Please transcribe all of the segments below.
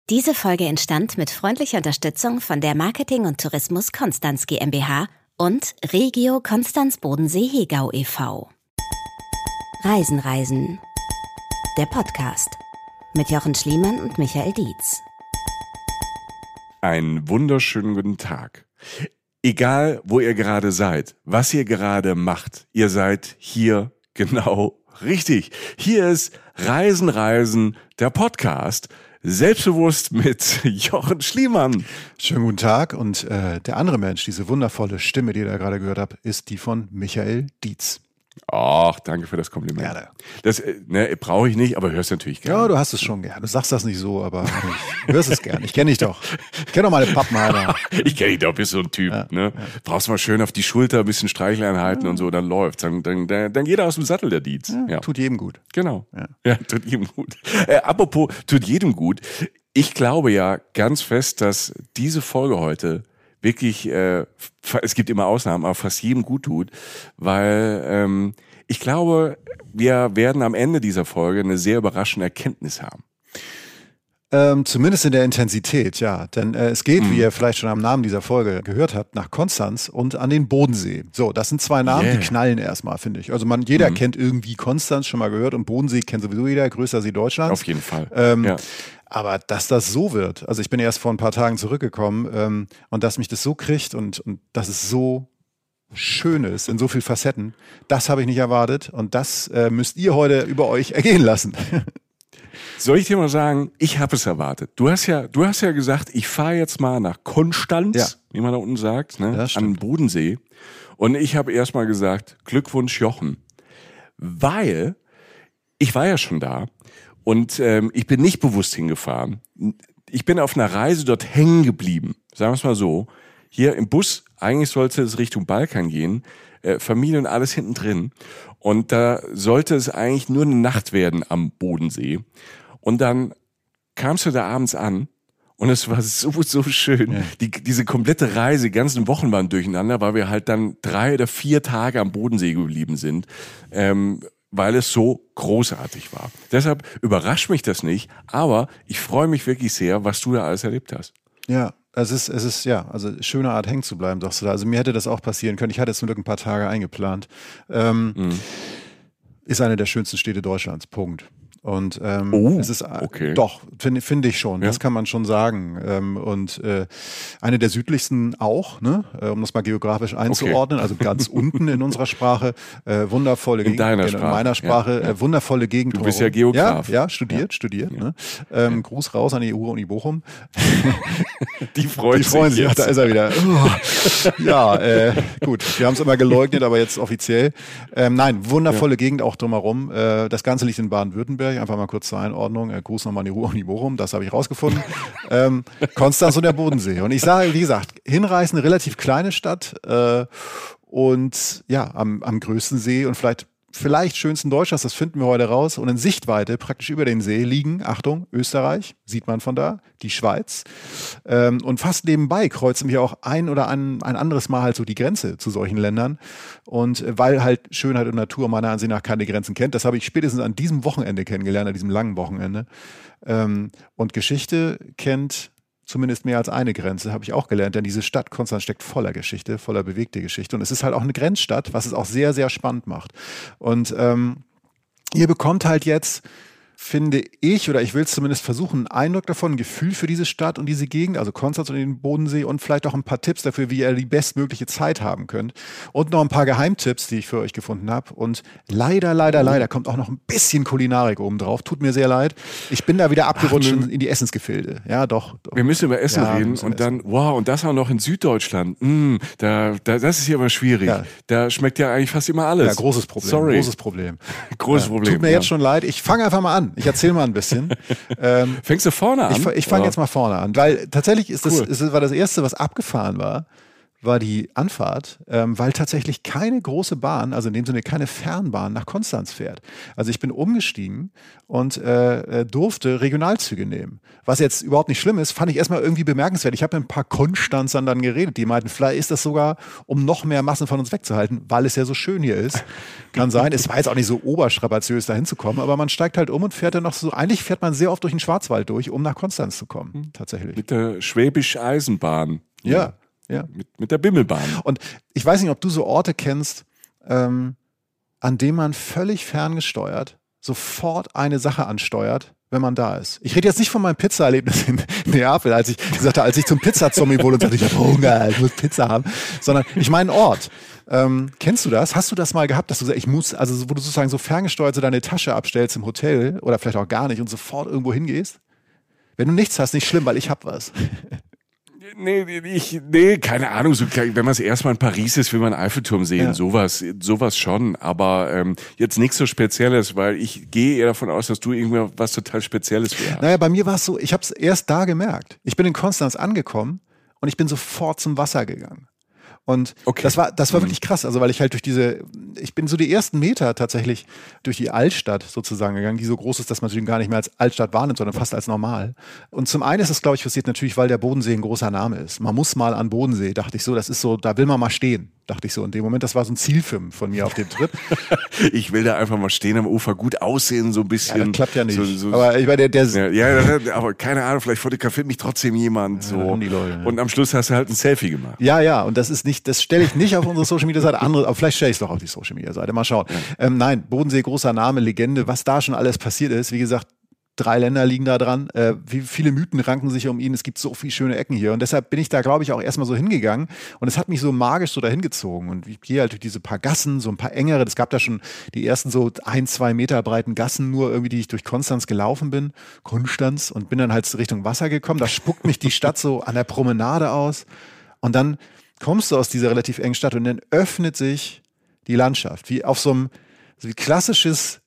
Diese Folge entstand mit freundlicher Unterstützung von der Marketing und Tourismus Konstanz GmbH und Regio Konstanz Bodensee-Hegau e.V. Reisen. Der Podcast mit Jochen Schliemann und Michael Dietz. Einen wunderschönen guten Tag. Egal, wo ihr gerade seid, was ihr gerade macht, ihr seid hier genau richtig. Hier ist Reisen, der Podcast. Selbstbewusst mit Jochen Schliemann. Schönen guten Tag und der andere Mensch, diese wundervolle Stimme, die ihr da gerade gehört habt, ist die von Michael Dietz. Ach, danke für das Kompliment. Gerne. Das brauche ich nicht, aber hörst natürlich gerne. Ja, du hast es schon gern. Du sagst das nicht so, aber du hörst es gern. Ich kenne dich doch. Ich kenne doch meine Pappenheimer. Ich kenne dich doch, bist so ein Typ. Ja, ne? ja. Brauchst mal schön auf die Schulter, ein bisschen Streicheleinheiten und so, dann läuft's. Dann geht er aus dem Sattel, der Dietz. Ja. Tut jedem gut. Genau. Ja, tut jedem gut. Apropos, tut jedem gut. Ich glaube ja ganz fest, dass diese Folge heute wirklich, es gibt immer Ausnahmen, aber fast jedem gut tut, weil ich glaube, wir werden am Ende dieser Folge eine sehr überraschende Erkenntnis haben. Zumindest in der Intensität, ja. Denn es geht, wie ihr vielleicht schon am Namen dieser Folge gehört habt, nach Konstanz und an den Bodensee. So, das sind zwei Namen, die knallen erstmal, finde ich. Also jeder kennt irgendwie Konstanz, schon mal gehört, und Bodensee kennt sowieso jeder, größter See Deutschlands. Auf jeden Fall, ja. Aber dass das so wird, also ich bin erst vor ein paar Tagen zurückgekommen und dass mich das so kriegt und dass es so schön ist in so vielen Facetten, das habe ich nicht erwartet und das müsst ihr heute über euch ergehen lassen. Soll ich dir mal sagen, ich habe es erwartet. Du hast ja gesagt, ich fahre jetzt mal nach Konstanz, wie man da unten sagt, ne, an den Bodensee. Und ich habe erst mal gesagt, Glückwunsch Jochen, weil ich war ja schon da. Und ich bin nicht bewusst hingefahren. Ich bin auf einer Reise dort hängen geblieben. Sagen wir es mal so. Hier im Bus, eigentlich sollte es Richtung Balkan gehen. Familie und alles hinten drin. Und da sollte es eigentlich nur eine Nacht werden am Bodensee. Und dann kamst du da abends an. Und es war so schön. Ja. Diese komplette Reise, die ganzen Wochen waren durcheinander, weil wir halt dann 3 oder 4 Tage am Bodensee geblieben sind. Weil es so großartig war. Deshalb überrascht mich das nicht, aber ich freue mich wirklich sehr, was du da alles erlebt hast. Ja, es ist also schöne Art hängen zu bleiben, sagst du da. Also mir hätte das auch passieren können. Ich hatte jetzt zum Glück ein paar Tage eingeplant. Ist eine der schönsten Städte Deutschlands, Punkt. Und es ist doch, finde ich schon, das kann man schon sagen. Und eine der südlichsten auch, ne? Um das mal geografisch einzuordnen, also ganz unten in unserer Sprache, wundervolle Gegend. In meiner Sprache, wundervolle Gegend. Du bist ja Geograf. Ja, studiert. Ja. Ne? Gruß raus an die EU-Uni Bochum. Die freuen sich. Ach, da ist er wieder. Gut, wir haben es immer geleugnet, aber jetzt offiziell. Nein, wundervolle Gegend auch drumherum. Das Ganze liegt in Baden-Württemberg. Einfach mal kurz zur Einordnung. Gruß nochmal an die Uni Bochum, das habe ich rausgefunden. Konstanz und der Bodensee. Und ich sage, wie gesagt, hinreißen, eine relativ kleine Stadt und ja, am größten See und vielleicht schönsten Deutschlands, das finden wir heute raus. Und in Sichtweite, praktisch über den See, liegen, Achtung, Österreich, sieht man von da, die Schweiz. Und fast nebenbei kreuzen wir auch ein anderes Mal halt so die Grenze zu solchen Ländern. Und weil halt Schönheit und Natur meiner Ansicht nach keine Grenzen kennt, das habe ich spätestens an diesem Wochenende kennengelernt, an diesem langen Wochenende. Und Geschichte kennt zumindest mehr als eine Grenze, habe ich auch gelernt, denn diese Stadt Konstanz steckt voller Geschichte, voller bewegte Geschichte. Und es ist halt auch eine Grenzstadt, was es auch sehr, sehr spannend macht. Und ihr bekommt halt jetzt, finde ich, oder ich will es zumindest versuchen, einen Eindruck davon, ein Gefühl für diese Stadt und diese Gegend, also Konstanz und den Bodensee und vielleicht auch ein paar Tipps dafür, wie ihr die bestmögliche Zeit haben könnt. Und noch ein paar Geheimtipps, die ich für euch gefunden habe. Und leider kommt auch noch ein bisschen Kulinarik oben drauf. Tut mir sehr leid. Ich bin da wieder abgerutscht in die Essensgefilde. Ja, doch. Wir müssen über Essen reden und dann, und das auch noch in Süddeutschland. Das ist hier aber schwierig. Ja. Da schmeckt ja eigentlich fast immer alles. Ja, großes Problem. Sorry. Großes Problem. Tut mir jetzt schon leid. Ich fange einfach mal an. Ich erzähle mal ein bisschen. Fängst du vorne an? Ich fange jetzt mal vorne an, weil tatsächlich war das Erste, was abgefahren war, war die Anfahrt, weil tatsächlich keine große Bahn, also in dem Sinne keine Fernbahn nach Konstanz fährt. Also ich bin umgestiegen und durfte Regionalzüge nehmen. Was jetzt überhaupt nicht schlimm ist, fand ich erstmal irgendwie bemerkenswert. Ich habe mit ein paar Konstanzern dann geredet, die meinten, vielleicht ist das sogar, um noch mehr Massen von uns wegzuhalten, weil es ja so schön hier ist. Kann sein, es war jetzt auch nicht so oberstrapaziös da hinzukommen, aber man steigt halt um und fährt dann noch so, eigentlich fährt man sehr oft durch den Schwarzwald durch, um nach Konstanz zu kommen, tatsächlich. Mit der Schwäbisch-Eisenbahn. Ja. Mit der Bimmelbahn. Und ich weiß nicht, ob du so Orte kennst, an denen man völlig ferngesteuert sofort eine Sache ansteuert, wenn man da ist. Ich rede jetzt nicht von meinem Pizza-Erlebnis in Neapel, als ich zum Pizza-Zombie wurde und sagte, ich habe Hunger, ich muss Pizza haben, sondern ich meine einen Ort. Kennst du das? Hast du das mal gehabt, dass du sagst, wo du sozusagen so ferngesteuert so deine Tasche abstellst im Hotel oder vielleicht auch gar nicht und sofort irgendwo hingehst? Wenn du nichts hast, nicht schlimm, weil ich hab was. Nee, keine Ahnung. So, wenn man es erstmal in Paris ist, will man Eiffelturm sehen. Ja. Sowas schon. Aber jetzt nichts so Spezielles, weil ich gehe eher davon aus, dass du irgendwie was total Spezielles wärst. Naja, bei mir war es so, ich habe es erst da gemerkt. Ich bin in Konstanz angekommen und ich bin sofort zum Wasser gegangen. Und okay. das war wirklich krass, also weil ich halt ich bin so die ersten Meter tatsächlich durch die Altstadt sozusagen gegangen, die so groß ist, dass man sie gar nicht mehr als Altstadt wahrnimmt, sondern fast als normal. Und zum einen ist es, glaube ich, passiert natürlich, weil der Bodensee ein großer Name ist. Man muss mal an Bodensee, dachte ich so, das ist so, da will man mal stehen, dachte ich so in dem Moment. Das war so ein Zielfilm von mir auf dem Trip. Ich will da einfach mal stehen am Ufer, gut aussehen, so ein bisschen. Ja, das klappt ja nicht. So, aber ich meine, aber keine Ahnung, vielleicht fotografiert mich trotzdem jemand so. Die Leute, und am Schluss hast du halt ein Selfie gemacht. Ja, und das stelle ich nicht auf unsere Social Media Seite, aber vielleicht stelle ich es doch auf die Social Media Seite. Mal schauen. Ja. Nein, Bodensee, großer Name, Legende, was da schon alles passiert ist. Wie gesagt, 3 Länder liegen da dran. Wie viele Mythen ranken sich um ihn. Es gibt so viele schöne Ecken hier. Und deshalb bin ich da, glaube ich, auch erstmal so hingegangen. Und es hat mich so magisch so dahin gezogen. Und ich gehe halt durch diese paar Gassen, so ein paar engere. Es gab da schon die ersten so 1-2 Meter breiten Gassen nur irgendwie, die ich durch Konstanz gelaufen bin. Konstanz. Und bin dann halt Richtung Wasser gekommen. Da spuckt mich die Stadt so an der Promenade aus. Und dann kommst du aus dieser relativ engen Stadt und dann öffnet sich die Landschaft. Wie auf so einem wie klassisches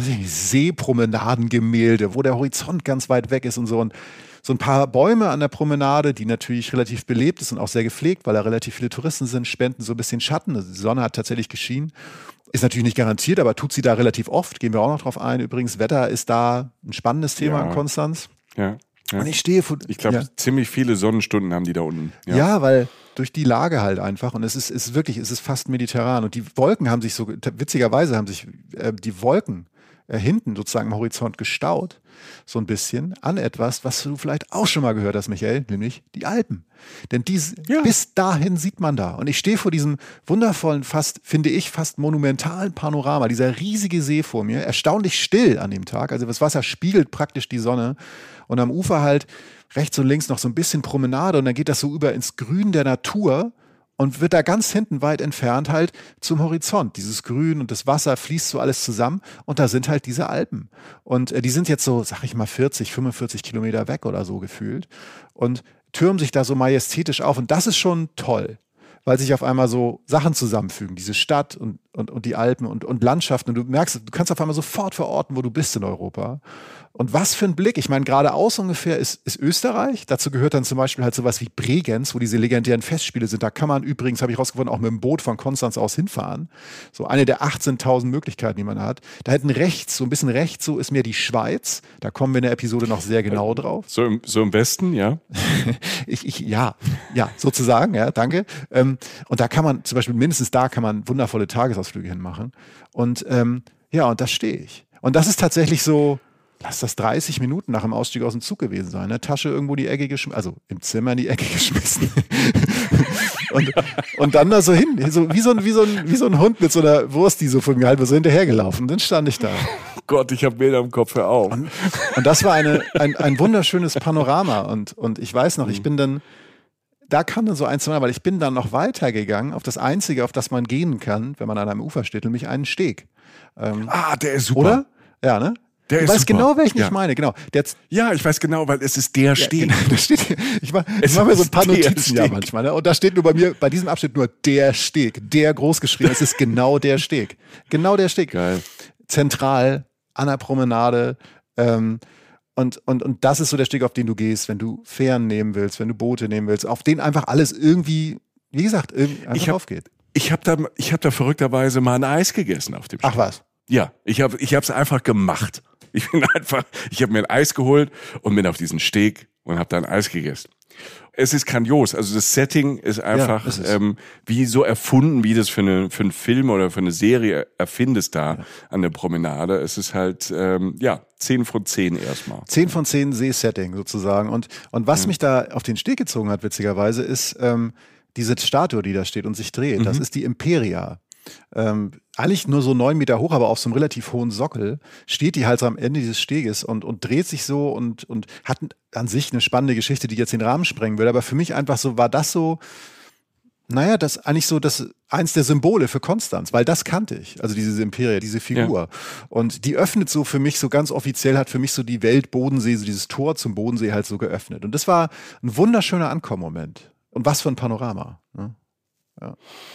Seepromenadengemälde, wo der Horizont ganz weit weg ist und so. Und so ein paar Bäume an der Promenade, die natürlich relativ belebt ist und auch sehr gepflegt, weil da relativ viele Touristen sind, spenden so ein bisschen Schatten. Also die Sonne hat tatsächlich geschienen. Ist natürlich nicht garantiert, aber tut sie da relativ oft. Gehen wir auch noch drauf ein. Übrigens, Wetter ist da ein spannendes Thema in Konstanz. Ja. Und ich stehe ich glaube, ziemlich viele Sonnenstunden haben die da unten. Ja, weil durch die Lage halt einfach und es ist wirklich fast mediterran und die Wolken haben sich witzigerweise haben sich die Wolken hinten sozusagen am Horizont gestaut, so ein bisschen an etwas, was du vielleicht auch schon mal gehört hast, Michael, nämlich die Alpen. Denn bis dahin sieht man da. Und ich stehe vor diesem wundervollen, fast monumentalen Panorama, dieser riesige See vor mir, erstaunlich still an dem Tag. Also das Wasser spiegelt praktisch die Sonne und am Ufer halt rechts und links noch so ein bisschen Promenade und dann geht das so über ins Grün der Natur und wird da ganz hinten weit entfernt halt zum Horizont. Dieses Grün und das Wasser fließt so alles zusammen und da sind halt diese Alpen. Und die sind jetzt so, sag ich mal, 40, 45 Kilometer weg oder so gefühlt und türmen sich da so majestätisch auf. Und das ist schon toll, weil sich auf einmal so Sachen zusammenfügen. Diese Stadt und die Alpen und Landschaften. Und du merkst, du kannst auf einmal sofort verorten, wo du bist in Europa. Und was für ein Blick. Ich meine, geradeaus ungefähr ist Österreich. Dazu gehört dann zum Beispiel halt sowas wie Bregenz, wo diese legendären Festspiele sind. Da kann man übrigens, habe ich rausgefunden, auch mit dem Boot von Konstanz aus hinfahren. So eine der 18.000 Möglichkeiten, die man hat. Da hinten rechts, so ein bisschen rechts, so ist mir die Schweiz. Da kommen wir in der Episode noch sehr genau drauf. So im Westen, ja? Ja, sozusagen, ja, danke. Und da kann man, zum Beispiel mindestens da kann man wundervolle Tagesausflüge hinmachen. Und und da stehe ich. Und das ist tatsächlich so, lass das 30 Minuten nach dem Ausstieg aus dem Zug gewesen sein. Ne? Tasche irgendwo die Ecke geschmissen, also im Zimmer in die Ecke geschmissen. und dann da so hin, so wie so ein Hund mit so einer Wurst, die so von mir halb so hinterhergelaufen. Dann stand ich da. Gott, ich habe Bilder im Kopf, hör auf. Und das war ein wunderschönes Panorama. Und ich weiß noch, ich bin dann, da kam dann so eins, weil ich bin dann noch weitergegangen auf das Einzige, auf das man gehen kann, wenn man an einem Ufer steht, nämlich einen Steg. Der ist super. Oder? Ja, ne? Der ich weiß super. Genau, welchen ich meine, genau. Ja, ich weiß genau, weil es ist der Steg. Genau, da steht hier, ich mache mir so ein paar Notizen ja manchmal. Ne? Und da steht nur bei mir, bei diesem Abschnitt nur der Steg, der großgeschrieben. Es ist genau der Steg. Genau der Steg. Geil. Zentral, an der Promenade. Und das ist so der Steg, auf den du gehst, wenn du Fähren nehmen willst, wenn du Boote nehmen willst, auf den einfach alles irgendwie wie gesagt, einfach aufgeht. Ich hab da verrückterweise mal ein Eis gegessen auf dem Steg. Ach was? Ja, ich hab's einfach gemacht. Ich habe mir ein Eis geholt und bin auf diesen Steg und habe da ein Eis gegessen. Es ist grandios. Also das Setting ist einfach wie so erfunden, wie das für einen Film oder für eine Serie erfindest da an der Promenade. Es ist halt 10 von 10 erstmal. 10 von 10 Seesetting sozusagen. Und was mich da auf den Steg gezogen hat, witzigerweise, ist diese Statue, die da steht und sich dreht. Das ist die Imperia. Eigentlich nur so 9 Meter hoch, aber auf so einem relativ hohen Sockel, steht die halt so am Ende dieses Steges und dreht sich so und hat an sich eine spannende Geschichte, die jetzt den Rahmen sprengen würde. Aber für mich einfach so, war das so, naja, das eigentlich so eins der Symbole für Konstanz, weil das kannte ich, also diese Imperia, diese Figur. Ja. Und die öffnet so für mich so ganz offiziell, hat für mich so die Welt Bodensee, so dieses Tor zum Bodensee halt so geöffnet. Und das war ein wunderschöner Ankommenmoment. Und was für ein Panorama. Ne? Ja.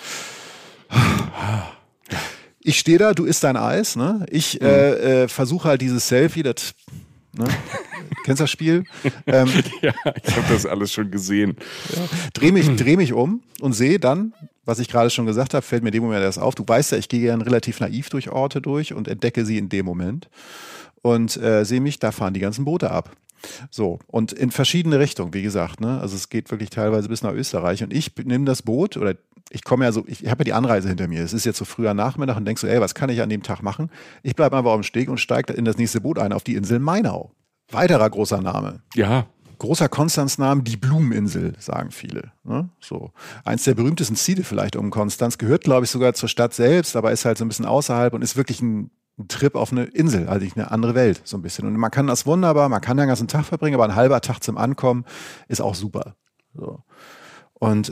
Ich stehe da, du isst dein Eis, ne? Ich versuche halt dieses Selfie, das, ne? Kennst du das Spiel? Ja, ich habe das alles schon gesehen. Ja. Dreh mich um und sehe dann, was ich gerade schon gesagt habe, fällt mir in dem Moment erst auf. Du weißt ja, ich gehe gern relativ naiv durch Orte durch und entdecke sie in dem Moment und sehe mich, da fahren die ganzen Boote ab. So, und in verschiedene Richtungen, wie gesagt, ne? Also es geht wirklich teilweise bis nach Österreich und ich nehme das Boot oder ich habe ja die Anreise hinter mir. Es ist jetzt so früher Nachmittag und denkst so, was kann ich an dem Tag machen? Ich bleibe einfach auf dem Steg und steige in das nächste Boot ein, auf die Insel Mainau. Weiterer großer Name. Ja. Großer Konstanznamen, die Blumeninsel, sagen viele. Ne? So. Eins der berühmtesten Ziele vielleicht um Konstanz, gehört, glaube ich, sogar zur Stadt selbst, aber ist halt so ein bisschen außerhalb und ist wirklich ein Trip auf eine Insel, also eine andere Welt, so ein bisschen. Und man kann das wunderbar, man kann den ganzen Tag verbringen, aber ein halber Tag zum Ankommen ist auch super. So. Und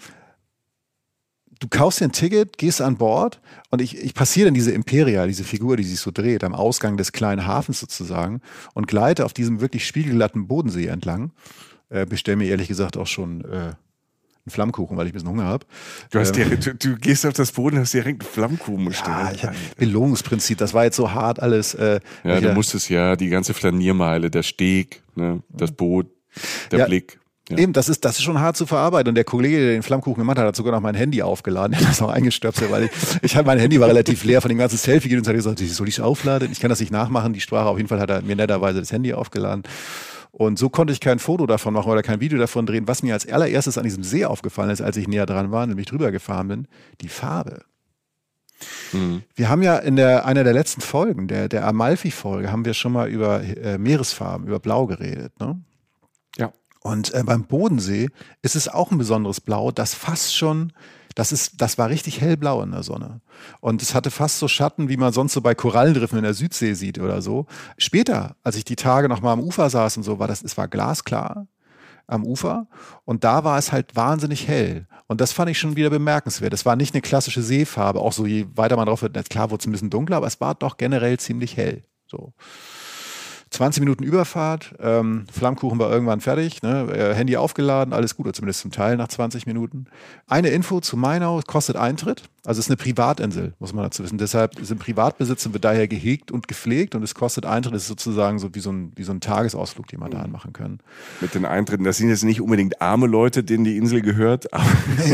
du kaufst dir ein Ticket, gehst an Bord und ich passiere dann diese Imperia, diese Figur, die sich so dreht, am Ausgang des kleinen Hafens sozusagen und gleite auf diesem wirklich spiegelglatten Bodensee entlang. Bestell mir ehrlich gesagt auch schon einen Flammkuchen, weil ich ein bisschen Hunger habe. Du gehst auf das Boot und hast direkt einen Flammkuchen bestellt. Ja, Belohnungsprinzip, das war jetzt so hart alles. Du musstest die ganze Flaniermeile, der Steg, ne, das Boot, der Blick. Ja. Eben, das ist schon hart zu verarbeiten. Und der Kollege, der den Flammkuchen gemacht hat sogar noch mein Handy aufgeladen. Er hat das noch eingestöpselt, weil mein Handy war relativ leer von dem ganzen Selfie und hat gesagt, soll ich aufladen? Ich kann das nicht nachmachen, die Sprache. Auf jeden Fall hat er mir netterweise das Handy aufgeladen. Und so konnte ich kein Foto davon machen oder kein Video davon drehen. Was mir als allererstes an diesem See aufgefallen ist, als ich näher dran war, nämlich drüber gefahren bin, die Farbe. Mhm. Wir haben ja in einer der letzten Folgen, der Amalfi-Folge, haben wir schon mal über Meeresfarben, über Blau geredet, ne? Ja. Und beim Bodensee ist es auch ein besonderes Blau, das fast schon, das war richtig hellblau in der Sonne. Und es hatte fast so Schatten, wie man sonst so bei Korallenriffen in der Südsee sieht oder so. Später, als ich die Tage noch mal am Ufer saß und so, es war glasklar am Ufer und da war es halt wahnsinnig hell. Und das fand ich schon wieder bemerkenswert. Es war nicht eine klassische Seefarbe, auch so je weiter man drauf wird, klar wurde es ein bisschen dunkler, aber es war doch generell ziemlich hell. So. 20 Minuten Überfahrt, Flammkuchen war irgendwann fertig, ne? Handy aufgeladen, alles gut, oder zumindest zum Teil nach 20 Minuten. Eine Info zu Mainau, kostet Eintritt, also es ist eine Privatinsel, muss man dazu wissen. Deshalb ist im Privatbesitz und wird daher gehegt und gepflegt und es kostet Eintritt, das ist sozusagen so wie so ein Tagesausflug, den man da machen kann. Mit den Eintritten, das sind jetzt nicht unbedingt arme Leute, denen die Insel gehört, aber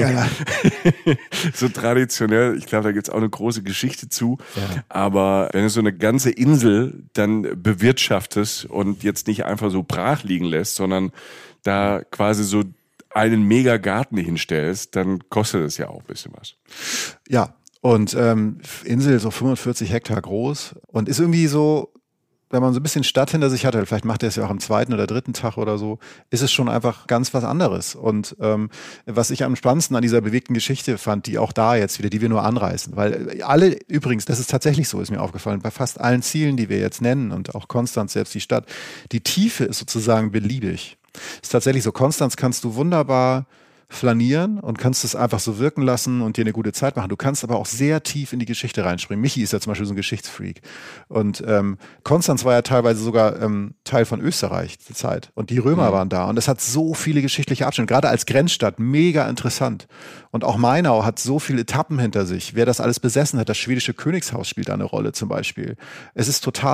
so traditionell, ich glaube, da gibt es auch eine große Geschichte zu, aber wenn du so eine ganze Insel dann bewirtschaftest und jetzt nicht einfach so brach liegen lässt, sondern da quasi so einen Megagarten hinstellst, dann kostet es ja auch ein bisschen was. Ja, und Insel so 45 Hektar groß und ist irgendwie so, wenn man so ein bisschen Stadt hinter sich hat, vielleicht macht er es ja auch am 2. oder 3. Tag oder so, ist es schon einfach ganz was anderes. Und was ich am spannendsten an dieser bewegten Geschichte fand, die auch da jetzt wieder, die wir nur anreißen, weil alle, übrigens, das ist tatsächlich so, ist mir aufgefallen, bei fast allen Zielen, die wir jetzt nennen und auch Konstanz, selbst die Stadt, die Tiefe ist sozusagen beliebig. Ist tatsächlich so, Konstanz kannst du wunderbar flanieren und kannst es einfach so wirken lassen und dir eine gute Zeit machen. Du kannst aber auch sehr tief in die Geschichte reinspringen. Michi ist ja zum Beispiel so ein Geschichtsfreak. Und Konstanz war ja teilweise sogar Teil von Österreich zur Zeit. Und die Römer waren da. Und es hat so viele geschichtliche Abschnitte. Gerade als Grenzstadt mega interessant. Und auch Mainau hat so viele Etappen hinter sich. Wer das alles besessen hat, das schwedische Königshaus spielt da eine Rolle zum Beispiel. Es ist total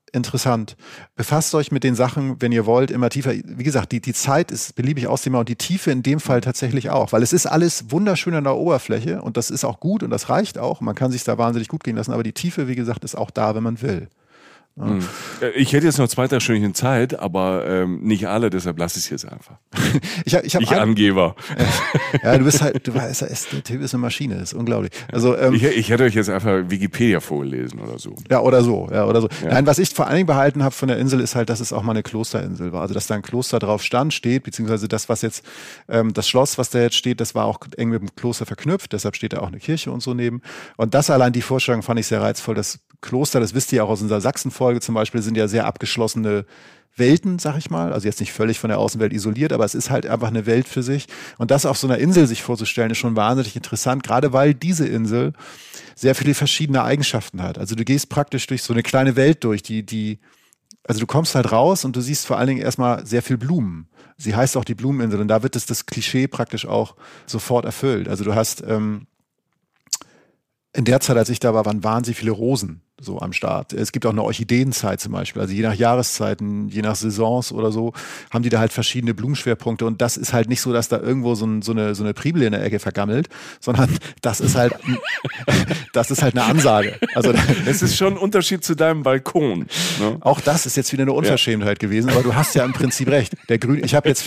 interessant. Befasst euch mit den Sachen, wenn ihr wollt, immer tiefer. Wie gesagt, die Zeit ist beliebig ausdehnbar und die Tiefe in dem Fall tatsächlich auch, weil es ist alles wunderschön an der Oberfläche und das ist auch gut und das reicht auch. Man kann sich da wahnsinnig gut gehen lassen, aber die Tiefe, wie gesagt, ist auch da, wenn man will. Ja. Ich hätte jetzt noch 2 Stündchen Zeit, aber nicht alle, deshalb lasse ich es jetzt einfach. ich Angeber. Ja, du weißt, der Typ ist eine Maschine, das ist unglaublich. Also, ich hätte euch jetzt einfach Wikipedia vorgelesen oder so. Ja, oder so. Ja. Nein, was ich vor allen Dingen behalten habe von der Insel ist halt, dass es auch mal eine Klosterinsel war. Also, dass da ein Kloster drauf steht, beziehungsweise das, was jetzt, das Schloss, was da jetzt steht, das war auch eng mit dem Kloster verknüpft, deshalb steht da auch eine Kirche und so neben. Und das allein, die Vorstellung fand ich sehr reizvoll. Das Kloster, das wisst ihr auch aus unserer Sachsen-Folge zum Beispiel, sind ja sehr abgeschlossene Welten, sag ich mal. Also jetzt nicht völlig von der Außenwelt isoliert, aber es ist halt einfach eine Welt für sich. Und das auf so einer Insel sich vorzustellen, ist schon wahnsinnig interessant, gerade weil diese Insel sehr viele verschiedene Eigenschaften hat. Also du gehst praktisch durch so eine kleine Welt durch, also du kommst halt raus und du siehst vor allen Dingen erstmal sehr viel Blumen. Sie heißt auch die Blumeninsel und da wird das Klischee praktisch auch sofort erfüllt. Also du hast in der Zeit, als ich da war, waren wahnsinnig viele Rosen so am Start. Es gibt auch eine Orchideenzeit zum Beispiel. Also je nach Jahreszeiten, je nach Saisons oder so, haben die da halt verschiedene Blumenschwerpunkte. Und das ist halt nicht so, dass da irgendwo so eine Priebel in der Ecke vergammelt, sondern das ist halt eine Ansage. Also es ist schon ein Unterschied zu deinem Balkon. Ne? Auch das ist jetzt wieder eine Unverschämtheit gewesen, aber du hast ja im Prinzip recht. Der Grün, ich habe jetzt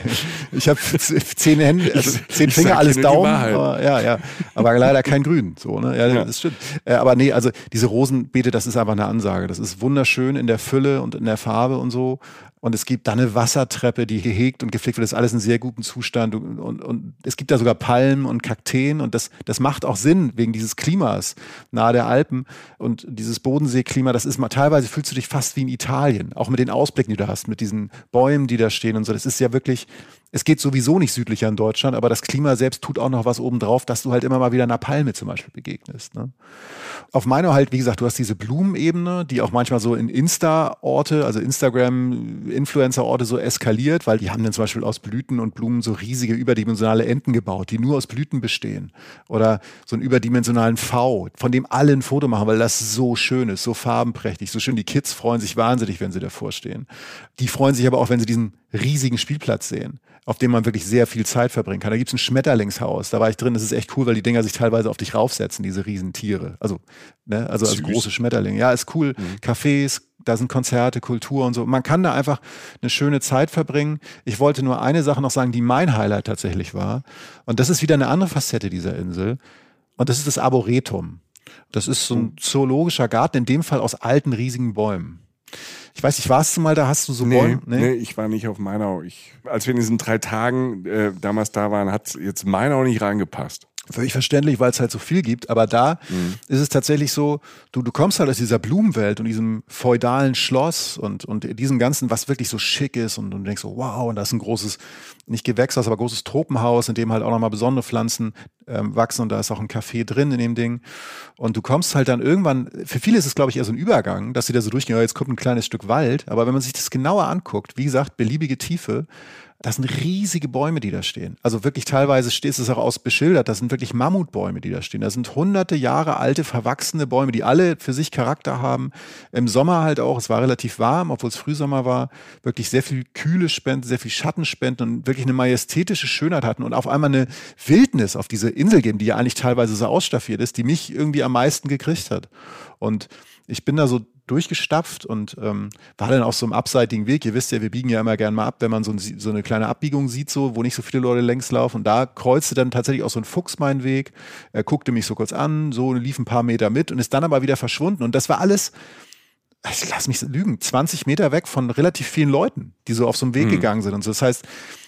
10 Hände, also 10 Finger, alles Daumen, aber leider kein Grün. So, ne? Ja, das stimmt. Aber nee, also diese Rosenbeete, das ist einfach eine Ansage. Das ist wunderschön in der Fülle und in der Farbe und so. Und es gibt da eine Wassertreppe, die gehegt und gepflegt wird. Das ist alles in sehr gutem Zustand. Und es gibt da sogar Palmen und Kakteen. Und das macht auch Sinn wegen dieses Klimas nahe der Alpen. Und dieses Bodenseeklima, das ist mal, teilweise fühlst du dich fast wie in Italien. Auch mit den Ausblicken, die du hast, mit diesen Bäumen, die da stehen und so. Das ist ja wirklich, es geht sowieso nicht südlicher in Deutschland, aber das Klima selbst tut auch noch was obendrauf, dass du halt immer mal wieder einer Palme zum Beispiel begegnest. Ne? Auf Mainau halt, wie gesagt, du hast diese Blumenebene, die auch manchmal so in Insta-Orte, also Instagram-Influencer-Orte so eskaliert, weil die haben dann zum Beispiel aus Blüten und Blumen so riesige überdimensionale Enten gebaut, die nur aus Blüten bestehen. Oder so einen überdimensionalen V, von dem alle ein Foto machen, weil das so schön ist, so farbenprächtig, so schön. Die Kids freuen sich wahnsinnig, wenn sie davor stehen. Die freuen sich aber auch, wenn sie diesen riesigen Spielplatz sehen, auf dem man wirklich sehr viel Zeit verbringen kann. Da gibt es ein Schmetterlingshaus, da war ich drin, das ist echt cool, weil die Dinger sich teilweise auf dich raufsetzen, diese riesen Tiere. Also als große Schmetterlinge. Ja, ist cool. Cafés, da sind Konzerte, Kultur und so. Man kann da einfach eine schöne Zeit verbringen. Ich wollte nur eine Sache noch sagen, die mein Highlight tatsächlich war. Und das ist wieder eine andere Facette dieser Insel. Und das ist das Arboretum. Das ist so ein zoologischer Garten, in dem Fall aus alten, riesigen Bäumen. Ich weiß nicht, warst du mal da, hast du so Bäume? Nee, ich war nicht auf Mainau. Als wir in diesen 3 Tagen damals da waren, hat jetzt Mainau nicht reingepasst. Völlig verständlich, weil es halt so viel gibt. Aber da ist es tatsächlich so, du kommst halt aus dieser Blumenwelt und diesem feudalen Schloss und diesem Ganzen, was wirklich so schick ist und du denkst so, wow, und da ist ein großes, nicht Gewächshaus, aber großes Tropenhaus, in dem halt auch nochmal besondere Pflanzen wachsen und da ist auch ein Café drin in dem Ding. Und du kommst halt dann irgendwann, für viele ist es, glaube ich, eher so ein Übergang, dass sie da so durchgehen, ja, jetzt kommt ein kleines Stück Wald. Aber wenn man sich das genauer anguckt, wie gesagt, beliebige Tiefe, das sind riesige Bäume, die da stehen. Also wirklich teilweise ist es auch aus beschildert. Das sind wirklich Mammutbäume, die da stehen. Das sind hunderte Jahre alte, verwachsene Bäume, die alle für sich Charakter haben. Im Sommer halt auch. Es war relativ warm, obwohl es Frühsommer war. Wirklich sehr viel Kühle spenden, sehr viel Schatten spenden und wirklich eine majestätische Schönheit hatten und auf einmal eine Wildnis auf diese Insel geben, die ja eigentlich teilweise so ausstaffiert ist, die mich irgendwie am meisten gekriegt hat. Und ich bin da so durchgestapft und war dann auf so einem abseitigen Weg. Ihr wisst ja, wir biegen ja immer gerne mal ab, wenn man so eine kleine Abbiegung sieht, so, wo nicht so viele Leute längs laufen. Und da kreuzte dann tatsächlich auch so ein Fuchs meinen Weg. Er guckte mich so kurz an, so lief ein paar Meter mit und ist dann aber wieder verschwunden. Und das war alles, ich lass mich lügen, 20 Meter weg von relativ vielen Leuten, die so auf so einem Weg gegangen sind. Und so. Das heißt,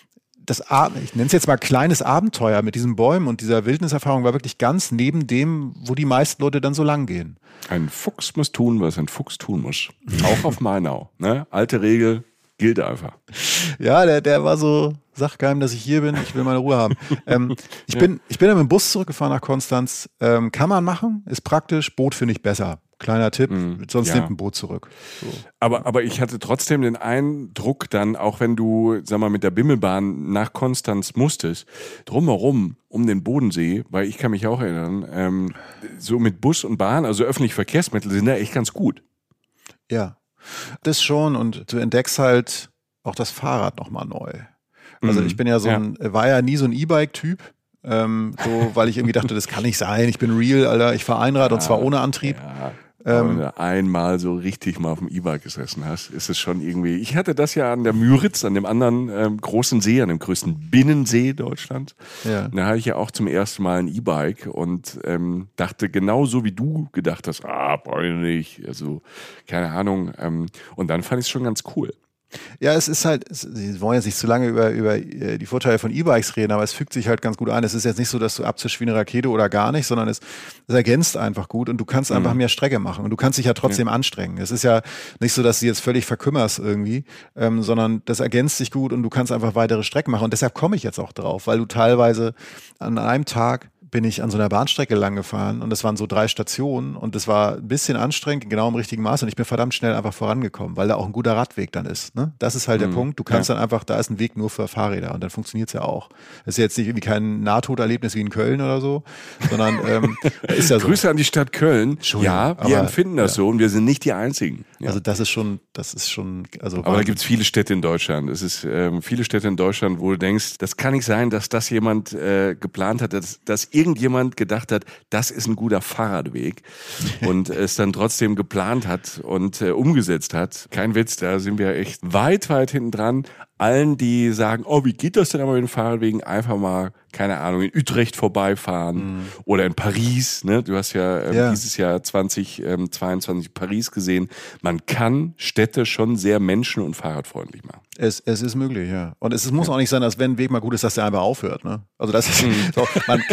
ich nenne es jetzt mal kleines Abenteuer mit diesen Bäumen und dieser Wildniserfahrung war wirklich ganz neben dem, wo die meisten Leute dann so lang gehen. Ein Fuchs muss tun, was ein Fuchs tun muss. Auch auf Mainau. Ne? Alte Regel gilt einfach. Ja, der war so, sag keinem, dass ich hier bin, ich will meine Ruhe haben. Ich bin dann mit dem Bus zurückgefahren nach Konstanz. Kann man machen, ist praktisch, Boot finde ich besser. Kleiner Tipp, sonst nimmt ein Boot zurück. So. Aber ich hatte trotzdem den Eindruck dann, auch wenn du, sag mal, mit der Bimmelbahn nach Konstanz musstest, drumherum, um den Bodensee, weil ich kann mich auch erinnern, so mit Bus und Bahn, also öffentliche Verkehrsmittel sind da echt ganz gut. Ja. Das schon, und du entdeckst halt auch das Fahrrad nochmal neu. Also ich bin ja war ja nie so ein E-Bike-Typ, weil ich irgendwie dachte, das kann nicht sein, ich bin real, Alter, ich fahre Einrad und zwar ohne Antrieb. Ja. Wenn du einmal so richtig mal auf dem E-Bike gesessen hast, ist es schon irgendwie. Ich hatte das ja an der Müritz, an dem anderen großen See, an dem größten Binnensee Deutschlands. Ja. Da hatte ich ja auch zum ersten Mal ein E-Bike und dachte genauso wie du gedacht hast, brauche ich nicht, also keine Ahnung. Und dann fand ich es schon ganz cool. Ja, es ist halt, Sie wollen jetzt nicht zu lange über die Vorteile von E-Bikes reden, aber es fügt sich halt ganz gut ein. Es ist jetzt nicht so, dass du abzischst wie eine Rakete oder gar nicht, sondern es ergänzt einfach gut und du kannst einfach mehr Strecke machen und du kannst dich ja trotzdem anstrengen. Es ist ja nicht so, dass du jetzt völlig verkümmerst irgendwie, sondern das ergänzt sich gut und du kannst einfach weitere Strecken machen und deshalb komme ich jetzt auch drauf, weil du teilweise an einem Tag bin ich an so einer Bahnstrecke lang gefahren und das waren so 3 Stationen und das war ein bisschen anstrengend, genau im richtigen Maß und ich bin verdammt schnell einfach vorangekommen, weil da auch ein guter Radweg dann ist. Ne? Das ist halt der Punkt. Du kannst dann einfach, da ist ein Weg nur für Fahrräder und dann funktioniert es ja auch. Das ist jetzt nicht irgendwie kein Nahtoderlebnis wie in Köln oder so, sondern ist ja so. Grüße an die Stadt Köln. Ja, wir empfinden das so und wir sind nicht die Einzigen. Ja. Also das ist schon, aber da gibt es viele Städte in Deutschland. Es ist viele Städte in Deutschland, wo du denkst, das kann nicht sein, dass das jemand geplant hat, dass irgendjemand gedacht hat, das ist ein guter Fahrradweg und es dann trotzdem geplant hat und umgesetzt hat. Kein Witz, da sind wir echt weit hinten dran. Allen, die sagen, wie geht das denn aber mit den Fahrradwegen? Einfach mal, keine Ahnung, in Utrecht vorbeifahren oder in Paris. Ne? Du hast ja dieses Jahr 2022 Paris gesehen. Man kann Städte schon sehr menschen- und fahrradfreundlich machen. Es ist möglich, ja. Und es muss auch nicht sein, dass wenn ein Weg mal gut ist, dass der einfach aufhört. Ne? Also das ist so,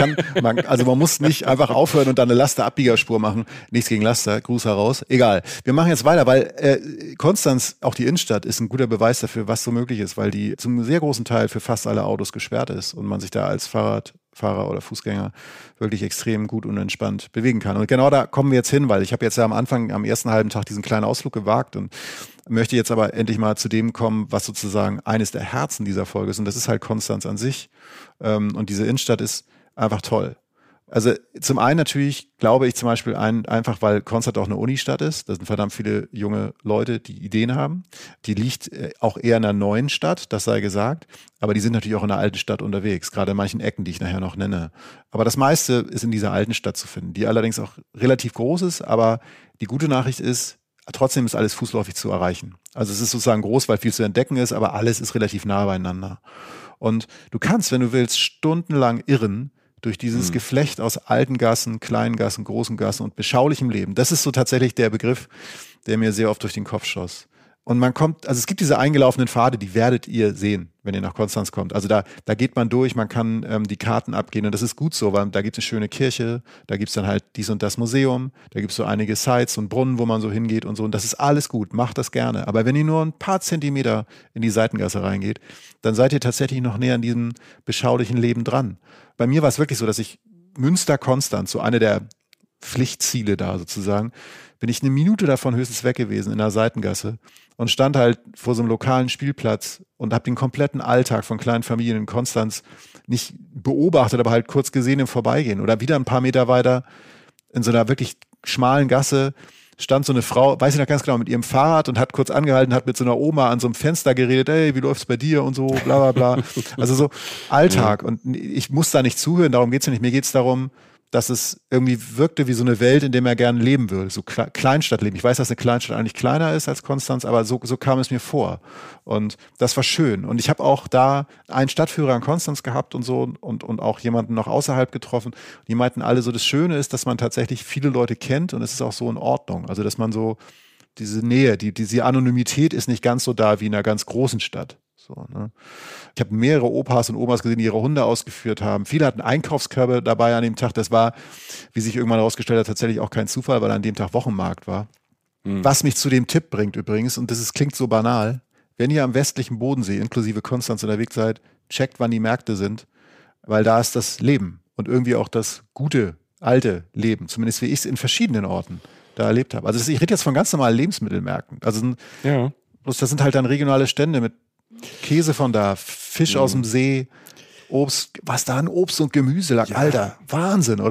man muss nicht einfach aufhören und dann eine Laster-Abbiegerspur machen. Nichts gegen Laster, Gruß heraus. Egal. Wir machen jetzt weiter, weil Konstanz, auch die Innenstadt, ist ein guter Beweis dafür, was so möglich ist, weil die zum sehr großen Teil für fast alle Autos gesperrt ist und man sich da als Fahrradfahrer oder Fußgänger wirklich extrem gut und entspannt bewegen kann. Und genau da kommen wir jetzt hin, weil ich habe jetzt ja am ersten halben Tag diesen kleinen Ausflug gewagt und möchte jetzt aber endlich mal zu dem kommen, was sozusagen eines der Herzen dieser Folge ist. Und das ist halt Konstanz an sich. Und diese Innenstadt ist einfach toll. Also zum einen natürlich glaube ich zum Beispiel einfach, weil Konstanz auch eine Unistadt ist. Da sind verdammt viele junge Leute, die Ideen haben. Die liegt auch eher in einer neuen Stadt, das sei gesagt. Aber die sind natürlich auch in der alten Stadt unterwegs, gerade in manchen Ecken, die ich nachher noch nenne. Aber das meiste ist in dieser alten Stadt zu finden, die allerdings auch relativ groß ist. Aber die gute Nachricht ist, trotzdem ist alles fußläufig zu erreichen. Also es ist sozusagen groß, weil viel zu entdecken ist, aber alles ist relativ nah beieinander. Und du kannst, wenn du willst, stundenlang irren durch dieses Geflecht aus alten Gassen, kleinen Gassen, großen Gassen und beschaulichem Leben. Das ist so tatsächlich der Begriff, der mir sehr oft durch den Kopf schoss. Und es gibt diese eingelaufenen Pfade, die werdet ihr sehen, wenn ihr nach Konstanz kommt. Also da geht man durch, man kann die Karten abgehen und das ist gut so, weil da gibt es eine schöne Kirche, da gibt es dann halt dies und das Museum, da gibt es so einige Sites und Brunnen, wo man so hingeht und so und das ist alles gut, macht das gerne. Aber wenn ihr nur ein paar Zentimeter in die Seitengasse reingeht, dann seid ihr tatsächlich noch näher an diesem beschaulichen Leben dran. Bei mir war es wirklich so, dass ich Münster-Konstanz, so eine der Pflichtziele da sozusagen, bin ich eine Minute davon höchstens weg gewesen in der Seitengasse und stand halt vor so einem lokalen Spielplatz und habe den kompletten Alltag von kleinen Familien in Konstanz nicht beobachtet, aber halt kurz gesehen im Vorbeigehen. Oder wieder ein paar Meter weiter in so einer wirklich schmalen Gasse stand so eine Frau, weiß ich noch ganz genau, mit ihrem Fahrrad und hat kurz angehalten, hat mit so einer Oma an so einem Fenster geredet, hey, wie läuft's bei dir und so, bla bla bla. Also so Alltag. Und ich muss da nicht zuhören, darum geht's ja nicht. Mir geht's darum, dass es irgendwie wirkte wie so eine Welt, in der man gerne leben würde. So Kleinstadtleben. Ich weiß, dass eine Kleinstadt eigentlich kleiner ist als Konstanz, aber so kam es mir vor. Und das war schön. Und ich habe auch da einen Stadtführer in Konstanz gehabt und so und auch jemanden noch außerhalb getroffen. Die meinten alle so, das Schöne ist, dass man tatsächlich viele Leute kennt und es ist auch so in Ordnung. Also, dass man so diese Nähe, diese Anonymität ist nicht ganz so da wie in einer ganz großen Stadt. So, ne? Ich habe mehrere Opas und Omas gesehen, die ihre Hunde ausgeführt haben. Viele hatten Einkaufskörbe dabei an dem Tag. Das war, wie sich irgendwann herausgestellt hat, tatsächlich auch kein Zufall, weil an dem Tag Wochenmarkt war. Was mich zu dem Tipp bringt übrigens, und klingt so banal, wenn ihr am westlichen Bodensee inklusive Konstanz unterwegs seid, checkt, wann die Märkte sind, weil da ist das Leben und irgendwie auch das gute, alte Leben, zumindest wie ich es in verschiedenen Orten da erlebt habe. Also ich rede jetzt von ganz normalen Lebensmittelmärkten. Also bloß das sind halt dann regionale Stände mit Käse von da, Fisch aus dem See, Obst, was da an Obst und Gemüse lag. Ja. Alter, Wahnsinn, oder?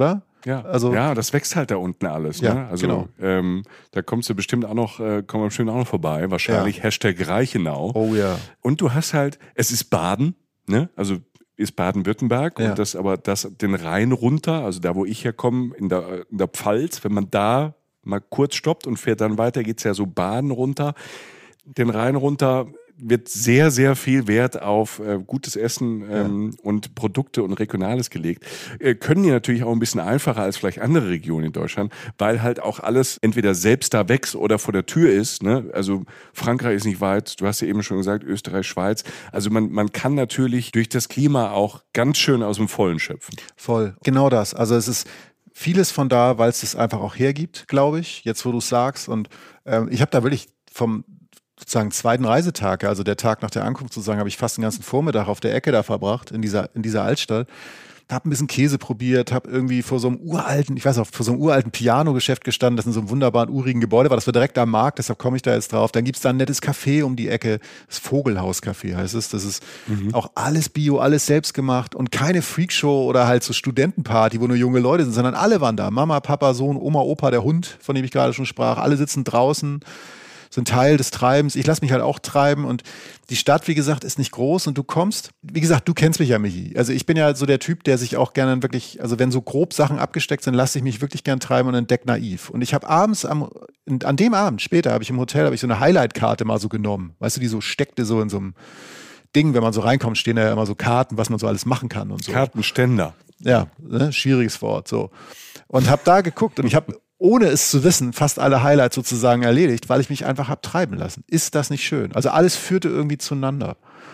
Ja, also, ja, das wächst halt da unten alles. Ja, ne? Also genau. da kommst du bestimmt auch noch, kommen wir bestimmt auch noch vorbei. Wahrscheinlich #Reichenau. Oh ja. Und du hast halt, es ist Baden, ne? Also ist Baden-Württemberg und den Rhein runter, also da, wo ich herkomme, in der Pfalz, wenn man da mal kurz stoppt und fährt dann weiter, geht's ja so Baden runter, den Rhein runter, wird sehr, sehr viel Wert auf gutes Essen und Produkte und Regionales gelegt. Können die natürlich auch ein bisschen einfacher als vielleicht andere Regionen in Deutschland, weil halt auch alles entweder selbst da wächst oder vor der Tür ist. Ne? Also Frankreich ist nicht weit, du hast ja eben schon gesagt, Österreich, Schweiz. Also man kann natürlich durch das Klima auch ganz schön aus dem Vollen schöpfen. Voll, genau das. Also es ist vieles von da, weil es einfach auch hergibt, glaube ich, jetzt wo du es sagst. Und ich habe da wirklich vom sozusagen zweiten Reisetag, also der Tag nach der Ankunft sozusagen, habe ich fast den ganzen Vormittag auf der Ecke da verbracht, in dieser Altstadt. Hab ein bisschen Käse probiert, hab irgendwie vor so einem uralten Piano-Geschäft gestanden, das in so einem wunderbaren, urigen Gebäude war. Das war direkt am Markt, deshalb komme ich da jetzt drauf. Dann gibt's da ein nettes Café um die Ecke, das Vogelhaus-Café heißt es. Das ist auch alles Bio, alles selbst gemacht und keine Freakshow oder halt so Studentenparty, wo nur junge Leute sind, sondern alle waren da. Mama, Papa, Sohn, Oma, Opa, der Hund, von dem ich gerade schon sprach. Alle sitzen draußen, sind Teil des Treibens. Ich lasse mich halt auch treiben und die Stadt, wie gesagt, ist nicht groß und du kommst, wie gesagt, du kennst mich ja, Michi. Also ich bin ja so der Typ, der sich auch gerne wirklich, also wenn so grob Sachen abgesteckt sind, lasse ich mich wirklich gern treiben und entdecke naiv. Und ich habe abends, an dem Abend später, habe ich im Hotel, so eine Highlight-Karte mal so genommen. Weißt du, die so steckte so in so einem Ding, wenn man so reinkommt, stehen da ja immer so Karten, was man so alles machen kann und so. Kartenständer. Ja, ne? Schwieriges Wort, so. Und habe da geguckt und ich habe, ohne es zu wissen, fast alle Highlights sozusagen erledigt, weil ich mich einfach habe treiben lassen. Ist das nicht schön? Also alles führte irgendwie zueinander.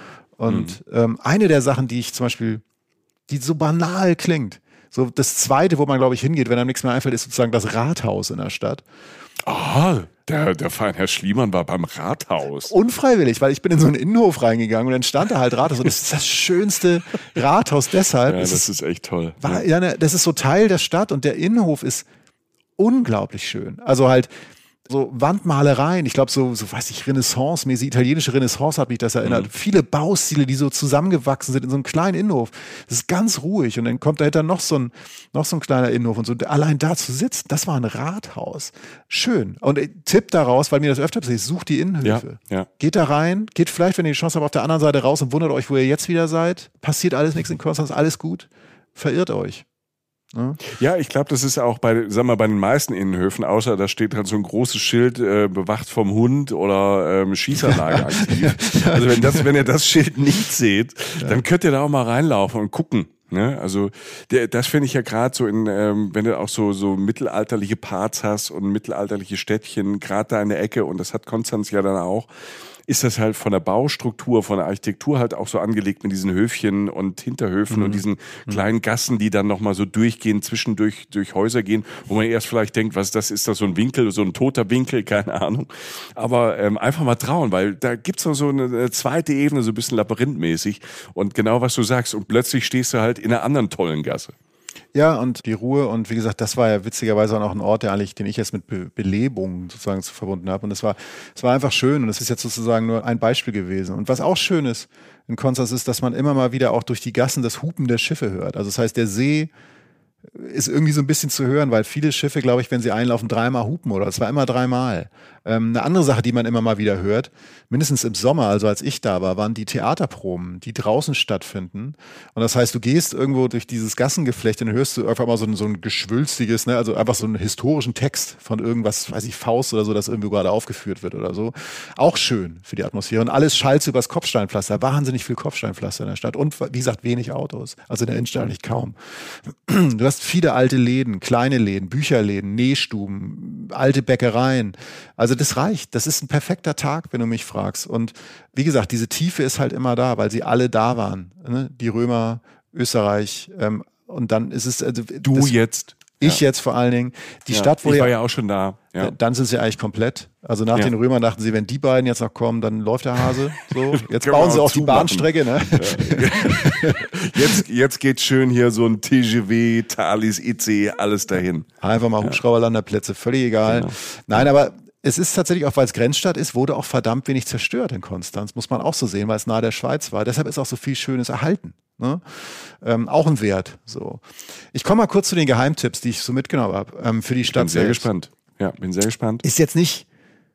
Und eine der Sachen, die ich zum Beispiel, die so banal klingt, so das Zweite, wo man, glaube ich, hingeht, wenn einem nichts mehr einfällt, ist sozusagen das Rathaus in der Stadt. Der feine Herr Schliemann war beim Rathaus. Unfreiwillig, weil ich bin in so einen Innenhof reingegangen und dann stand da halt Rathaus und das ist das schönste Rathaus deshalb. Ja, das ist echt toll. Das ist so Teil der Stadt und der Innenhof ist unglaublich schön. Also halt so Wandmalereien, ich glaube so weiß ich, Renaissance-mäßig, italienische Renaissance hat mich das erinnert. Viele Baustile, die so zusammengewachsen sind in so einem kleinen Innenhof. Das ist ganz ruhig und dann kommt dahinter noch so ein kleiner Innenhof und so. Allein da zu sitzen, das war ein Rathaus. Schön. Und Tipp daraus, weil mir das öfter passiert, sucht die Innenhöfe. Ja. Geht da rein, geht vielleicht, wenn ihr die Chance habt, auf der anderen Seite raus und wundert euch, wo ihr jetzt wieder seid. Passiert alles nichts in Konstanz, alles gut. Verirrt euch. Ja, ich glaube, das ist auch bei den meisten Innenhöfen, außer da steht halt so ein großes Schild, bewacht vom Hund oder Schießanlage aktiv. Also wenn ihr das Schild nicht seht, dann könnt ihr da auch mal reinlaufen und gucken. Ne? Also das finde ich ja gerade so wenn du auch so mittelalterliche Parts hast und mittelalterliche Städtchen, gerade da in der Ecke, und das hat Konstanz ja dann auch, ist das halt von der Baustruktur, von der Architektur halt auch so angelegt mit diesen Höfchen und Hinterhöfen und diesen kleinen Gassen, die dann nochmal so durchgehen, zwischendurch durch Häuser gehen, wo man erst vielleicht denkt, was ist das? Ist das so ein Winkel, so ein toter Winkel? Keine Ahnung. Aber einfach mal trauen, weil da gibt's noch so eine zweite Ebene, so ein bisschen labyrinthmäßig und genau was du sagst und plötzlich stehst du halt in einer anderen tollen Gasse. Ja, und die Ruhe und wie gesagt, das war ja witzigerweise auch noch ein Ort, den ich jetzt mit Belebung sozusagen verbunden habe und es war einfach schön und es ist jetzt sozusagen nur ein Beispiel gewesen. Und was auch schön ist in Konstanz ist, dass man immer mal wieder auch durch die Gassen das Hupen der Schiffe hört. Also das heißt, der See ist irgendwie so ein bisschen zu hören, weil viele Schiffe, glaube ich, wenn sie einlaufen, 3-mal hupen oder es war immer 3-mal. Eine andere Sache, die man immer mal wieder hört, mindestens im Sommer, also als ich da war, waren die Theaterproben, die draußen stattfinden. Und das heißt, du gehst irgendwo durch dieses Gassengeflecht und hörst du einfach mal so ein geschwülstiges, ne, also einfach so einen historischen Text von irgendwas, weiß ich, Faust oder so, das irgendwie gerade aufgeführt wird oder so. Auch schön für die Atmosphäre. Und alles schallt übers Kopfsteinpflaster. Wahnsinnig viel Kopfsteinpflaster in der Stadt. Und wie gesagt, wenig Autos. Also in der Innenstadt eigentlich kaum. Du hast viele alte Läden, kleine Läden, Bücherläden, Nähstuben, alte Bäckereien. Also das reicht. Das ist ein perfekter Tag, wenn du mich fragst. Und wie gesagt, diese Tiefe ist halt immer da, weil sie alle da waren. Ne? Die Römer, Österreich. Und dann ist es... Also, Ich jetzt vor allen Dingen. Die Stadt wurde ich war ja auch schon da. Ja. Dann sind sie eigentlich komplett. Also nach den Römern dachten sie, wenn die beiden jetzt noch kommen, dann läuft der Hase. So. Jetzt bauen sie auch die Bahnstrecke. Ne? Ja. Jetzt geht schön hier so ein TGV, Thalys, IC, alles dahin. Einfach mal Hubschrauberlanderplätze, völlig egal. Genau. Nein, aber es ist tatsächlich auch, weil es Grenzstadt ist, wurde auch verdammt wenig zerstört in Konstanz. Muss man auch so sehen, weil es nahe der Schweiz war. Deshalb ist auch so viel Schönes erhalten. Ne? Auch ein Wert. So. Ich komme mal kurz zu den Geheimtipps, die ich so mitgenommen habe für die Stadt. Bin sehr gespannt. Ja, bin sehr gespannt. Ist jetzt nicht.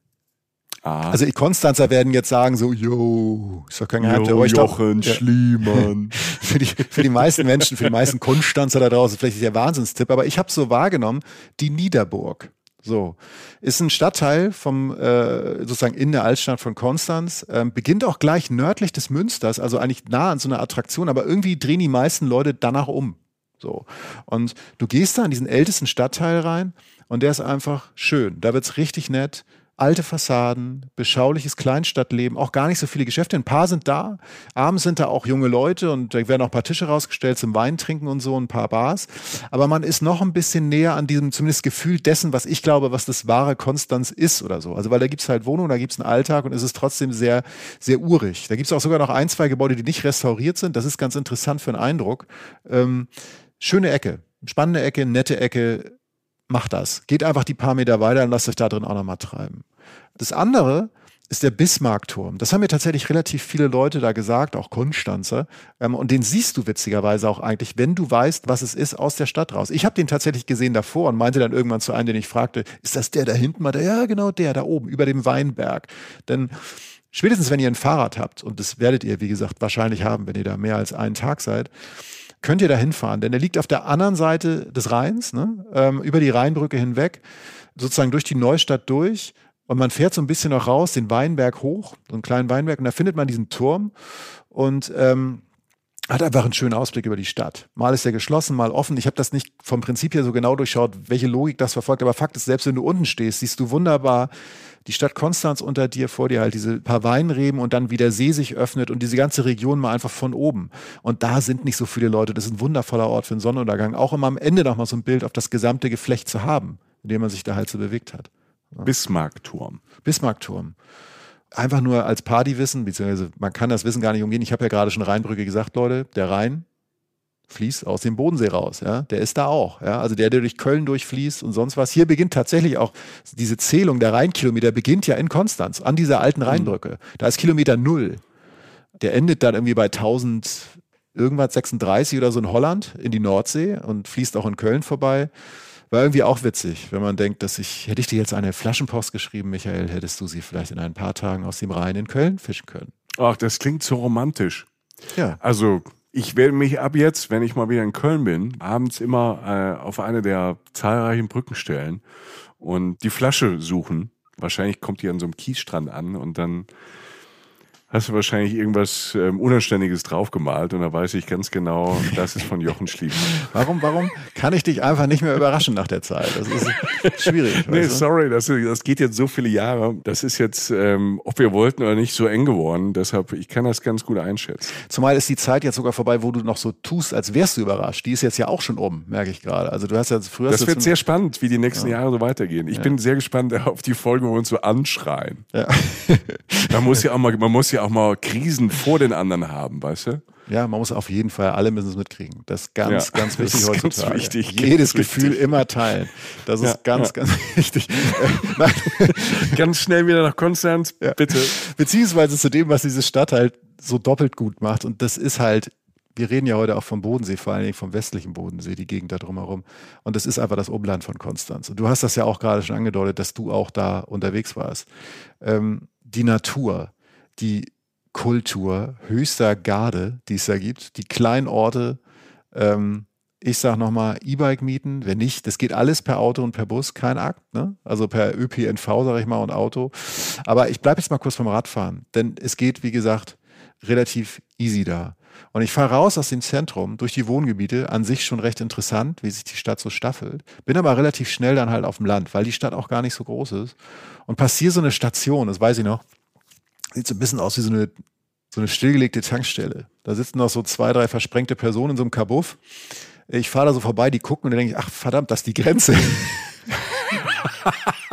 Also die Konstanzer werden jetzt sagen so, ist doch kein Geheimtipp. Jochen Schliemann. für die meisten Menschen, für die meisten Konstanzer da draußen, vielleicht ist der Wahnsinnstipp, aber ich habe so wahrgenommen, die Niederburg. So, ist ein Stadtteil sozusagen in der Altstadt von Konstanz, beginnt auch gleich nördlich des Münsters, also eigentlich nah an so einer Attraktion, aber irgendwie drehen die meisten Leute danach um. So. Und du gehst da in diesen ältesten Stadtteil rein und der ist einfach schön. Da wird's richtig nett. Alte Fassaden, beschauliches Kleinstadtleben, auch gar nicht so viele Geschäfte. Ein paar sind da. Abends sind da auch junge Leute und da werden auch ein paar Tische rausgestellt zum Wein trinken und so, ein paar Bars. Aber man ist noch ein bisschen näher an diesem zumindest Gefühl dessen, was ich glaube, was das wahre Konstanz ist oder so. Also weil da gibt's halt Wohnungen, da gibt's einen Alltag und es ist trotzdem sehr, sehr urig. Da gibt's auch sogar noch 1, 2 Gebäude, die nicht restauriert sind. Das ist ganz interessant für einen Eindruck. Schöne Ecke, spannende Ecke, nette Ecke. Macht das. Geht einfach die paar Meter weiter und lasst euch da drin auch nochmal treiben. Das andere ist der Bismarckturm. Das haben mir tatsächlich relativ viele Leute da gesagt, auch Konstanzer. Und den siehst du witzigerweise auch eigentlich, wenn du weißt, was es ist, aus der Stadt raus. Ich habe den tatsächlich gesehen davor und meinte dann irgendwann zu einem, den ich fragte, ist das der da hinten? Ja, genau der da oben, über dem Weinberg. Denn spätestens, wenn ihr ein Fahrrad habt, und das werdet ihr, wie gesagt, wahrscheinlich haben, wenn ihr da mehr als einen Tag seid, könnt ihr da hinfahren, denn der liegt auf der anderen Seite des Rheins, ne? Über die Rheinbrücke hinweg, sozusagen durch die Neustadt durch und man fährt so ein bisschen noch raus, den Weinberg hoch, so einen kleinen Weinberg und da findet man diesen Turm und hat einfach einen schönen Ausblick über die Stadt. Mal ist der geschlossen, mal offen. Ich habe das nicht vom Prinzip her so genau durchschaut, welche Logik das verfolgt, aber Fakt ist, selbst wenn du unten stehst, siehst du wunderbar die Stadt Konstanz unter dir, vor dir halt diese paar Weinreben und dann wie der See sich öffnet und diese ganze Region mal einfach von oben. Und da sind nicht so viele Leute. Das ist ein wundervoller Ort für einen Sonnenuntergang. Auch immer am Ende noch mal so ein Bild auf das gesamte Geflecht zu haben, in dem man sich da halt so bewegt hat. Ja. Bismarckturm. Einfach nur als Partywissen, beziehungsweise man kann das Wissen gar nicht umgehen. Ich habe ja gerade schon Rheinbrücke gesagt, Leute, der Rhein fließt aus dem Bodensee raus, ja, der ist da auch, ja, also der durch Köln durchfließt und sonst was. Hier beginnt tatsächlich auch diese Zählung der Rheinkilometer beginnt ja in Konstanz, an dieser alten Rheinbrücke. Da ist Kilometer 0. Der endet dann irgendwie bei 1036 oder so in Holland in die Nordsee und fließt auch in Köln vorbei. War irgendwie auch witzig, wenn man denkt, hätte ich dir jetzt eine Flaschenpost geschrieben, Michael, hättest du sie vielleicht in ein paar Tagen aus dem Rhein in Köln fischen können. Ach, das klingt so romantisch. Ja. Also ich werde mich ab jetzt, wenn ich mal wieder in Köln bin, abends immer auf eine der zahlreichen Brücken stellen und die Flasche suchen. Wahrscheinlich kommt die an so einem Kiesstrand an und dann hast du wahrscheinlich irgendwas Unanständiges draufgemalt und da weiß ich ganz genau, das ist von Jochen Schliemann. Warum kann ich dich einfach nicht mehr überraschen nach der Zeit? Das ist schwierig. Nee, sorry, das geht jetzt so viele Jahre. Das ist jetzt, ob wir wollten oder nicht, so eng geworden. Deshalb, ich kann das ganz gut einschätzen. Zumal ist die Zeit jetzt sogar vorbei, wo du noch so tust, als wärst du überrascht. Die ist jetzt ja auch schon um, merke ich gerade. Also du hast ja früher... Das wird sehr spannend, wie die nächsten Jahre so weitergehen. Ich bin sehr gespannt auf die Folge, wo wir uns so anschreien. Ja. Man muss ja auch mal Krisen vor den anderen haben, weißt du? Ja, man muss auf jeden Fall, alle müssen es mitkriegen. Das ist ganz wichtig heutzutage. Ganz wichtig. Jedes Gefühl immer teilen. Das ist ganz wichtig. Ganz schnell wieder nach Konstanz, bitte. Beziehungsweise zu dem, was diese Stadt halt so doppelt gut macht. Und das ist halt, wir reden ja heute auch vom Bodensee, vor allen Dingen vom westlichen Bodensee, die Gegend da drumherum. Und das ist einfach das Umland von Konstanz. Und du hast das ja auch gerade schon angedeutet, dass du auch da unterwegs warst. Die Natur, die Kultur höchster Garde, die es da gibt, die kleinen Orte, ich sag nochmal, E-Bike mieten, wenn nicht, das geht alles per Auto und per Bus, kein Akt, ne? Also per ÖPNV, sag ich mal, und Auto. Aber ich bleibe jetzt mal kurz beim Radfahren, denn es geht, wie gesagt, relativ easy da. Und ich fahre raus aus dem Zentrum, durch die Wohngebiete, an sich schon recht interessant, wie sich die Stadt so staffelt, bin aber relativ schnell dann halt auf dem Land, weil die Stadt auch gar nicht so groß ist und passiere so eine Station, das weiß ich noch, sieht so ein bisschen aus wie so eine stillgelegte Tankstelle. Da sitzen noch so 2, 3 versprengte Personen in so einem Kabuff. Ich fahre da so vorbei, die gucken und dann denke ich, ach verdammt, das ist die Grenze.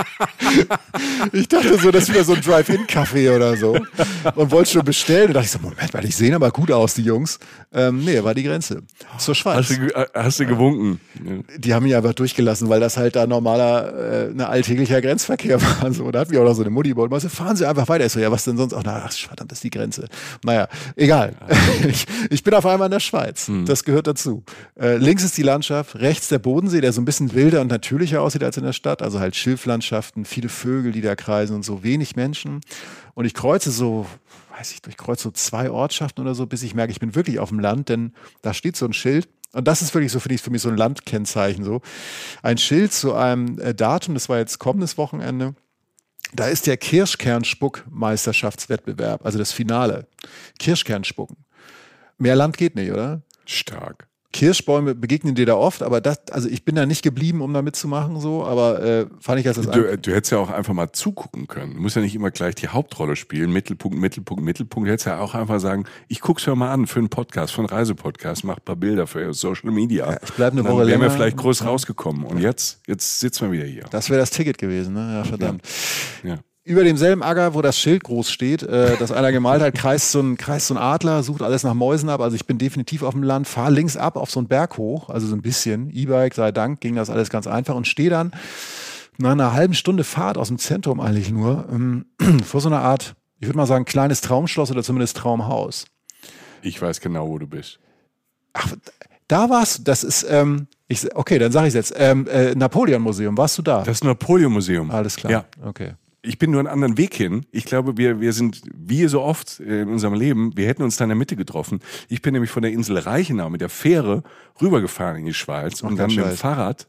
Ich dachte so, das ist wieder so ein Drive-In-Café oder so. Und wollte schon bestellen. Und dachte ich so, Moment mal, die sehen aber gut aus, die Jungs. Nee, war die Grenze. Zur Schweiz. Hast du gewunken? Die haben mich einfach durchgelassen, weil das halt da normaler, alltäglicher Grenzverkehr war. So. Da hat mich auch noch so eine Mutti gebaut. Und fahren Sie einfach weiter. Ich so, ja, was denn sonst? Ach, verdammt, das ist die Grenze. Naja, egal. Ich bin auf einmal in der Schweiz. Das gehört dazu. Links ist die Landschaft, rechts der Bodensee, der so ein bisschen wilder und natürlicher aussieht als in der Stadt. Also halt Schilflandschaften, viele Vögel, die da kreisen und so, wenig Menschen. Und ich kreuze so 2 Ortschaften oder so, bis ich merke, ich bin wirklich auf dem Land, denn da steht so ein Schild. Und das ist wirklich so, finde ich, für mich so ein Landkennzeichen. So. Ein Schild zu einem Datum, das war jetzt kommendes Wochenende. Da ist der Kirschkernspuck-Meisterschaftswettbewerb, also das Finale. Kirschkernspucken. Mehr Land geht nicht, oder? Stark. Kirschbäume begegnen dir da oft, aber also ich bin da nicht geblieben, um da mitzumachen, so, aber fand ich als das du hättest ja auch einfach mal zugucken können. Du musst ja nicht immer gleich die Hauptrolle spielen, Mittelpunkt. Du hättest ja auch einfach sagen, ich guck's mir mal an für einen Podcast, für einen Reisepodcast, mach ein paar Bilder für Social Media. Ja, ich bleib eine Woche länger. Dann wären wir vielleicht groß ja. rausgekommen. Und jetzt sitzen wir wieder hier. Das wäre das Ticket gewesen, ne? Ja, verdammt. Ja. Über demselben Acker, wo das Schild groß steht, das einer gemalt hat, kreist so ein Adler, sucht alles nach Mäusen ab. Also ich bin definitiv auf dem Land, fahre links ab auf so einen Berg hoch, also so ein bisschen. E-Bike, sei Dank, ging das alles ganz einfach und stehe dann nach einer halben Stunde Fahrt aus dem Zentrum eigentlich nur vor so einer Art, ich würde mal sagen, kleines Traumschloss oder zumindest Traumhaus. Ich weiß genau, wo du bist. Ach, da warst du, das ist, okay, dann sage ich es jetzt, Napoleon-Museum, warst du da? Das Napoleon-Museum. Alles klar, ja. Okay. Ich bin nur einen anderen Weg hin. Ich glaube, wir sind, wie so oft in unserem Leben, wir hätten uns da in der Mitte getroffen. Ich bin nämlich von der Insel Reichenau mit der Fähre rübergefahren in die Schweiz und dann mit dem Fahrrad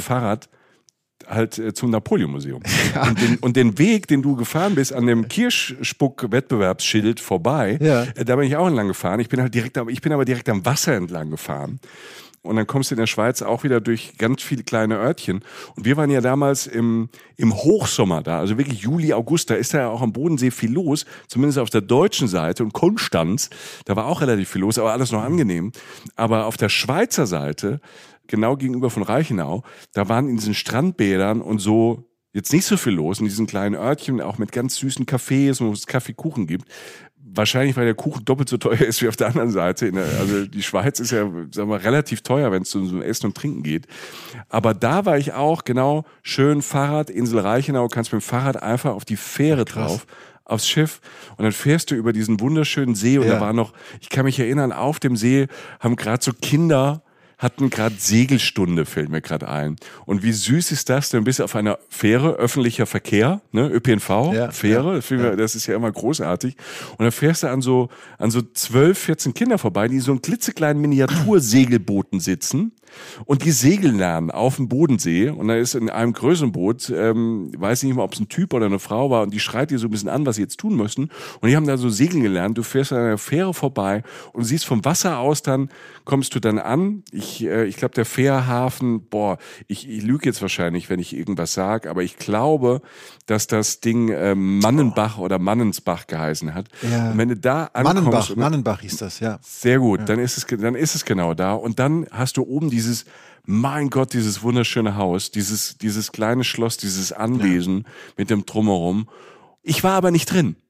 halt zum Napoleon-Museum. Ja. Und den Weg, den du gefahren bist, an dem Kirschspuck-Wettbewerbsschild vorbei, da bin ich auch entlang gefahren. Ich bin aber direkt am Wasser entlang gefahren. Und dann kommst du in der Schweiz auch wieder durch ganz viele kleine Örtchen. Und wir waren ja damals im Hochsommer da, also wirklich Juli, August, da ist ja auch am Bodensee viel los, zumindest auf der deutschen Seite. Und Konstanz, da war auch relativ viel los, aber alles noch angenehm. Aber auf der Schweizer Seite, genau gegenüber von Reichenau, da waren in diesen Strandbädern und so jetzt nicht so viel los, in diesen kleinen Örtchen, auch mit ganz süßen Cafés, wo es Kaffeekuchen gibt. Wahrscheinlich, weil der Kuchen doppelt so teuer ist wie auf der anderen Seite. Also die Schweiz ist ja, sagen wir, relativ teuer, wenn es um so Essen und Trinken geht. Aber da war ich auch, genau, schön Fahrrad, Insel Reichenau, kannst mit dem Fahrrad einfach auf die Fähre drauf, aufs Schiff. Und dann fährst du über diesen wunderschönen See. Und da war noch, ich kann mich erinnern, auf dem See haben gerade so Kinder hatten gerade Segelstunde, fällt mir gerade ein. Und wie süß ist das? Dann bist du auf einer Fähre, öffentlicher Verkehr, ne, ÖPNV, Fähre, das ist ja immer großartig. Und dann fährst du an so 12, 14 Kinder vorbei, die in so einem klitzekleinen Miniatursegelbooten sitzen. Und die segeln lernen auf dem Bodensee. Und da ist in einem größeren Boot, weiß nicht mehr, ob es ein Typ oder eine Frau war, und die schreit dir so ein bisschen an, was sie jetzt tun müssen. Und die haben da so segeln gelernt. Du fährst an einer Fähre vorbei und siehst vom Wasser aus, dann kommst du dann an. Ich glaube, der Fährhafen, ich lüge jetzt wahrscheinlich, wenn ich irgendwas sage, aber ich glaube, dass das Ding Mannenbach oder Mannensbach geheißen hat. Ja. Und wenn du da ankommst... Mannenbach hieß das, ja. Sehr gut, dann ist es genau da. Und dann hast du oben dieses wunderschöne Haus, dieses kleine Schloss, dieses Anwesen mit dem Drumherum. Ich war aber nicht drin.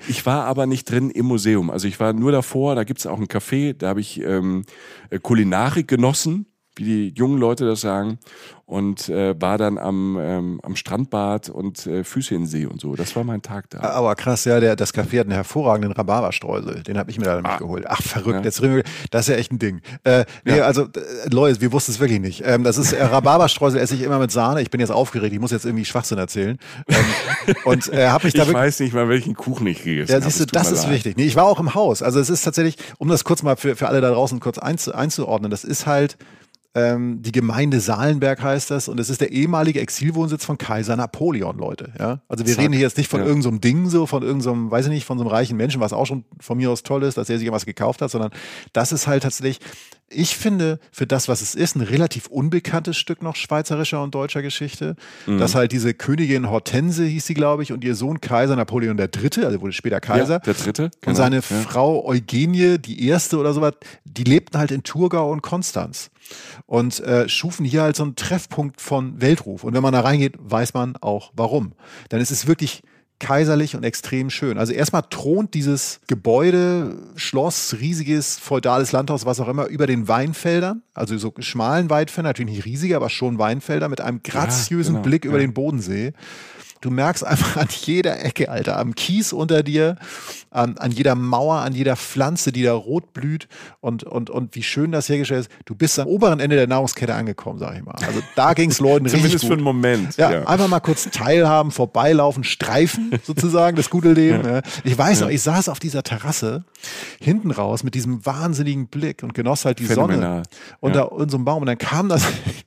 Im Museum. Also ich war nur davor, da gibt's auch ein Café, da habe ich Kulinarik genossen, wie die jungen Leute das sagen, und war dann am Strandbad und Füße in den See und so. Das war mein Tag da. Aber krass, ja, das Café hat einen hervorragenden Rhabarberstreusel. Den habe ich mir leider nicht geholt. Ach, verrückt. Ja. Das ist ja echt ein Ding. Also, Leute, wir wussten es wirklich nicht. Das ist Rhabarberstreusel esse ich immer mit Sahne. Ich bin jetzt aufgeregt. Ich muss jetzt irgendwie Schwachsinn erzählen. Und habe ich da Ich weiß nicht mal, welchen Kuchen ich gegessen habe. Ja, siehst du, das ist wichtig. Nee, ich war auch im Haus. Also es ist tatsächlich, um das kurz mal für alle da draußen kurz einzuordnen, das ist halt die Gemeinde Salenberg heißt das, und es ist der ehemalige Exilwohnsitz von Kaiser Napoleon, Leute. Ja? Also wir reden hier jetzt nicht von irgendeinem Ding, von irgendeinem, weiß ich nicht, von so einem reichen Menschen, was auch schon von mir aus toll ist, dass er sich was gekauft hat, sondern das ist halt tatsächlich ich finde, für das, was es ist, ein relativ unbekanntes Stück noch schweizerischer und deutscher Geschichte. Dass halt diese Königin Hortense hieß sie, glaube ich, und ihr Sohn Kaiser Napoleon III., also wurde später Kaiser. Ja, der Dritte. Genau. Und seine Frau Eugenie, die Erste oder sowas, die lebten halt in Thurgau und Konstanz. Und schufen hier halt so einen Treffpunkt von Weltruf. Und wenn man da reingeht, weiß man auch warum. Denn es ist wirklich kaiserlich und extrem schön. Also erstmal thront dieses Gebäude, Schloss, riesiges feudales Landhaus, was auch immer, über den Weinfeldern, also so schmalen Weinfeldern, natürlich nicht riesige, aber schon Weinfelder mit einem graziösen Blick über den Bodensee. Du merkst einfach an jeder Ecke, Alter, am Kies unter dir, an jeder Mauer, an jeder Pflanze, die da rot blüht und wie schön das hergestellt ist. Du bist am oberen Ende der Nahrungskette angekommen, sag ich mal. Also da ging es Leuten richtig gut. Zumindest für einen Moment. Ja, einfach mal kurz teilhaben, vorbeilaufen, streifen sozusagen, das gute Leben. Ja. Ich weiß noch, ich saß auf dieser Terrasse hinten raus mit diesem wahnsinnigen Blick und genoss halt die Sonne unter so einem Baum. Und dann kam da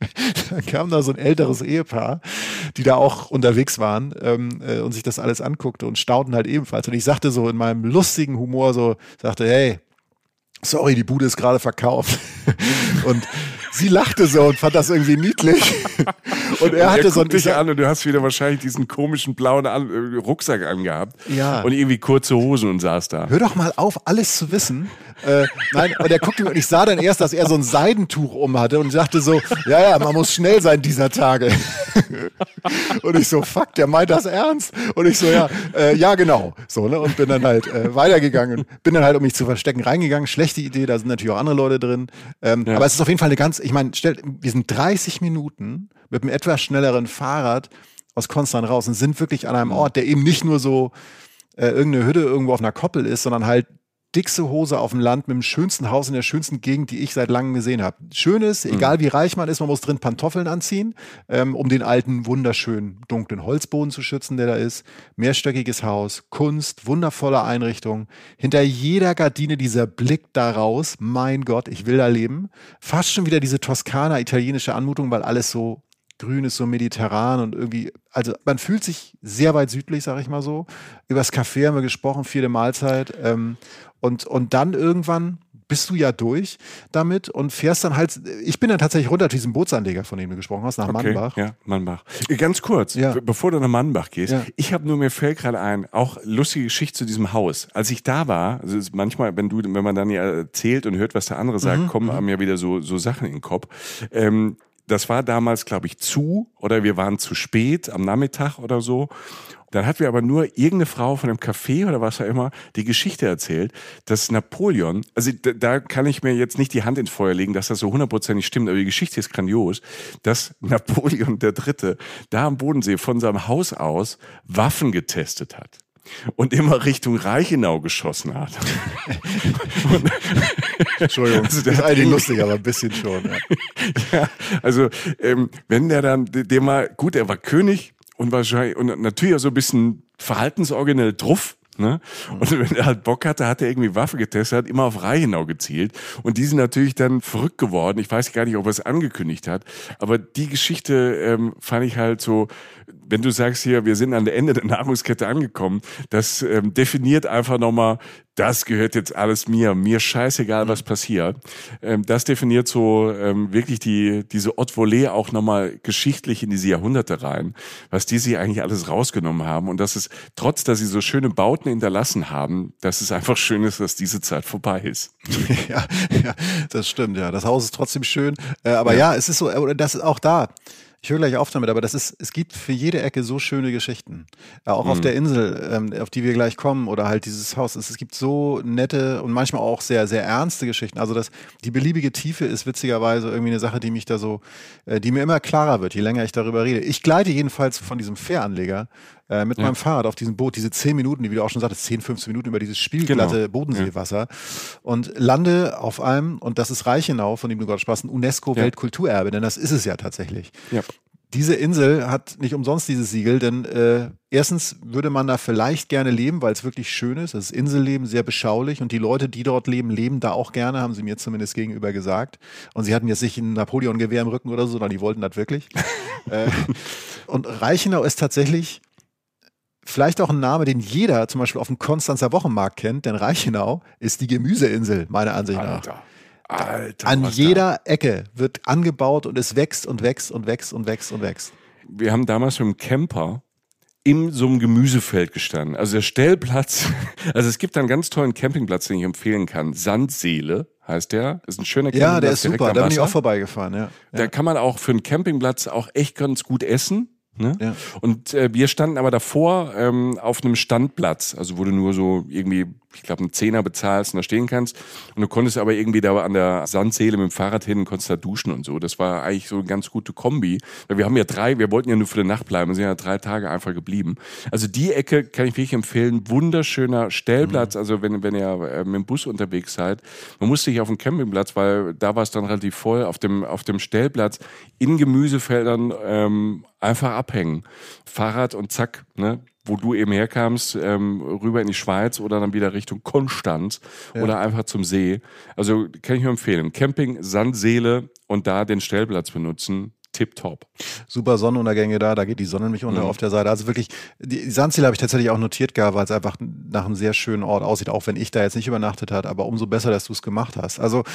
so ein älteres Ehepaar, die da auch unterwegs waren und sich das alles anguckte und staunten halt ebenfalls. Und ich sagte so in meinem lustigen Humor hey, sorry, die Bude ist gerade verkauft. Und sie lachte so und fand das irgendwie niedlich. Und er hatte so dich an und du hast wieder wahrscheinlich diesen komischen blauen Rucksack angehabt. Ja. Und irgendwie kurze Hosen und saß da. Hör doch mal auf, alles zu wissen. Nein, und er guckte mir und ich sah dann erst, dass er so ein Seidentuch um hatte und sagte so, ja, man muss schnell sein dieser Tage. Und ich so, fuck, der meint das ernst. Und ich so, ja, genau. So, ne? Und bin dann halt weitergegangen. Bin dann halt, um mich zu verstecken, reingegangen. Schlechte Idee, da sind natürlich auch andere Leute drin. Aber es ist auf jeden Fall ich meine, wir sind 30 Minuten mit einem etwas schnelleren Fahrrad aus Konstanz raus und sind wirklich an einem Ort, der eben nicht nur so irgendeine Hütte irgendwo auf einer Koppel ist, sondern halt dickste Hose auf dem Land mit dem schönsten Haus in der schönsten Gegend, die ich seit langem gesehen habe. Schön ist, egal wie reich man ist, man muss drin Pantoffeln anziehen, um den alten, wunderschönen, dunklen Holzboden zu schützen, der da ist. Mehrstöckiges Haus, Kunst, wundervolle Einrichtung. Hinter jeder Gardine dieser Blick da raus. Mein Gott, ich will da leben. Fast schon wieder diese Toskana-italienische Anmutung, weil alles so grün ist, so mediterran und irgendwie, also man fühlt sich sehr weit südlich, sag ich mal so. Übers Café haben wir gesprochen, 4. Mahlzeit. Und dann irgendwann bist du ja durch damit und fährst dann halt, ich bin dann tatsächlich runter zu diesem Bootsanleger, von dem du gesprochen hast, nach Mannbach. Ja, Mannbach. Ganz kurz, bevor du nach Mannbach gehst, mir fällt gerade ein, auch lustige Geschichte zu diesem Haus. Als ich da war, also manchmal, wenn man dann ja erzählt und hört, was der andere sagt, kommen einem ja wieder so Sachen in den Kopf. Das war damals, glaube ich, oder wir waren zu spät am Nachmittag oder so. Dann hat mir aber nur irgendeine Frau von einem Café oder was auch immer die Geschichte erzählt, dass Napoleon, also da kann ich mir jetzt nicht die Hand ins Feuer legen, dass das so 100% stimmt, aber die Geschichte ist grandios, dass Napoleon III. Da am Bodensee von seinem Haus aus Waffen getestet hat. Und immer Richtung Reichenau geschossen hat. Entschuldigung, also das ist eigentlich lustig, aber ein bisschen schon. Ja, also wenn der dann, er war König und wahrscheinlich und natürlich auch so ein bisschen verhaltensoriginell drauf. Ne? Und wenn er halt Bock hatte, hat er irgendwie Waffe getestet, hat immer auf Reichenau gezielt. Und die sind natürlich dann verrückt geworden. Ich weiß gar nicht, ob er es angekündigt hat. Aber die Geschichte fand ich halt so, wenn du sagst hier, wir sind an der Ende der Nahrungskette angekommen, das definiert einfach nochmal, das gehört jetzt alles mir scheißegal, was passiert. Das definiert so wirklich diese Haute Volée auch nochmal geschichtlich in diese Jahrhunderte rein, was die sich eigentlich alles rausgenommen haben und dass es, trotz dass sie so schöne Bauten hinterlassen haben, dass es einfach schön ist, dass diese Zeit vorbei ist. Ja, das stimmt, ja. Das Haus ist trotzdem schön, aber ja, es ist so, das ist auch da. Ich höre gleich auf damit, aber es gibt für jede Ecke so schöne Geschichten. Auch auf der Insel, auf die wir gleich kommen, oder halt dieses Haus. Es gibt so nette und manchmal auch sehr, sehr ernste Geschichten. Also die beliebige Tiefe ist witzigerweise irgendwie eine Sache, die mich da so, die mir immer klarer wird, je länger ich darüber rede. Ich gleite jedenfalls von diesem Fähranleger mit meinem Fahrrad auf diesem Boot, diese 10 Minuten, wie du auch schon sagtest, 10, 15 Minuten über dieses spiegelglatte Bodenseewasser und lande auf einem, und das ist Reichenau, von dem du gerade sprachst, ein UNESCO-Weltkulturerbe, denn das ist es ja tatsächlich. Ja. Diese Insel hat nicht umsonst dieses Siegel, denn erstens würde man da vielleicht gerne leben, weil es wirklich schön ist. Das ist Inselleben, sehr beschaulich, und die Leute, die dort leben, leben da auch gerne, haben sie mir zumindest gegenüber gesagt. Und sie hatten jetzt nicht ein Napoleon-Gewehr im Rücken oder so, sondern die wollten das wirklich. Und Reichenau ist tatsächlich vielleicht auch ein Name, den jeder zum Beispiel auf dem Konstanzer Wochenmarkt kennt, denn Reichenau ist die Gemüseinsel, meiner Ansicht nach. Alter, an jeder Ecke wird angebaut und es wächst und wächst und wächst und wächst und wächst. Wir haben damals mit dem Camper in so einem Gemüsefeld gestanden. Also der Stellplatz, also es gibt einen ganz tollen Campingplatz, den ich empfehlen kann. Sandseele heißt der. Ist ein schöner Campingplatz. Ja, der ist super, da bin ich auch vorbeigefahren. Ja. Da kann man auch für einen Campingplatz auch echt ganz gut essen. Ne? Ja. Und wir standen aber davor auf einem Standplatz, also wo du nur so irgendwie, ich glaube, einen Zehner bezahlst und da stehen kannst. Und du konntest aber irgendwie da an der Sandseele mit dem Fahrrad hin und konntest da duschen und so. Das war eigentlich so eine ganz gute Kombi. Weil wir wollten ja nur für die Nacht bleiben, wir sind ja 3 Tage einfach geblieben. Also die Ecke kann ich wirklich empfehlen. Wunderschöner Stellplatz, also wenn ihr mit dem Bus unterwegs seid. Man musste nicht auf dem Campingplatz, weil da war es dann relativ voll. Auf dem Stellplatz in Gemüsefeldern einfach abhängen. Fahrrad und zack, ne? Wo du eben herkamst, rüber in die Schweiz oder dann wieder Richtung Konstanz oder einfach zum See. Also kann ich nur empfehlen. Camping, Sandseele und da den Stellplatz benutzen. Tipptopp. Super Sonnenuntergänge da geht die Sonne nämlich unter auf der Seite. Also wirklich, die Sandseele habe ich tatsächlich auch notiert gehabt, weil es einfach nach einem sehr schönen Ort aussieht, auch wenn ich da jetzt nicht übernachtet habe, aber umso besser, dass du es gemacht hast. Also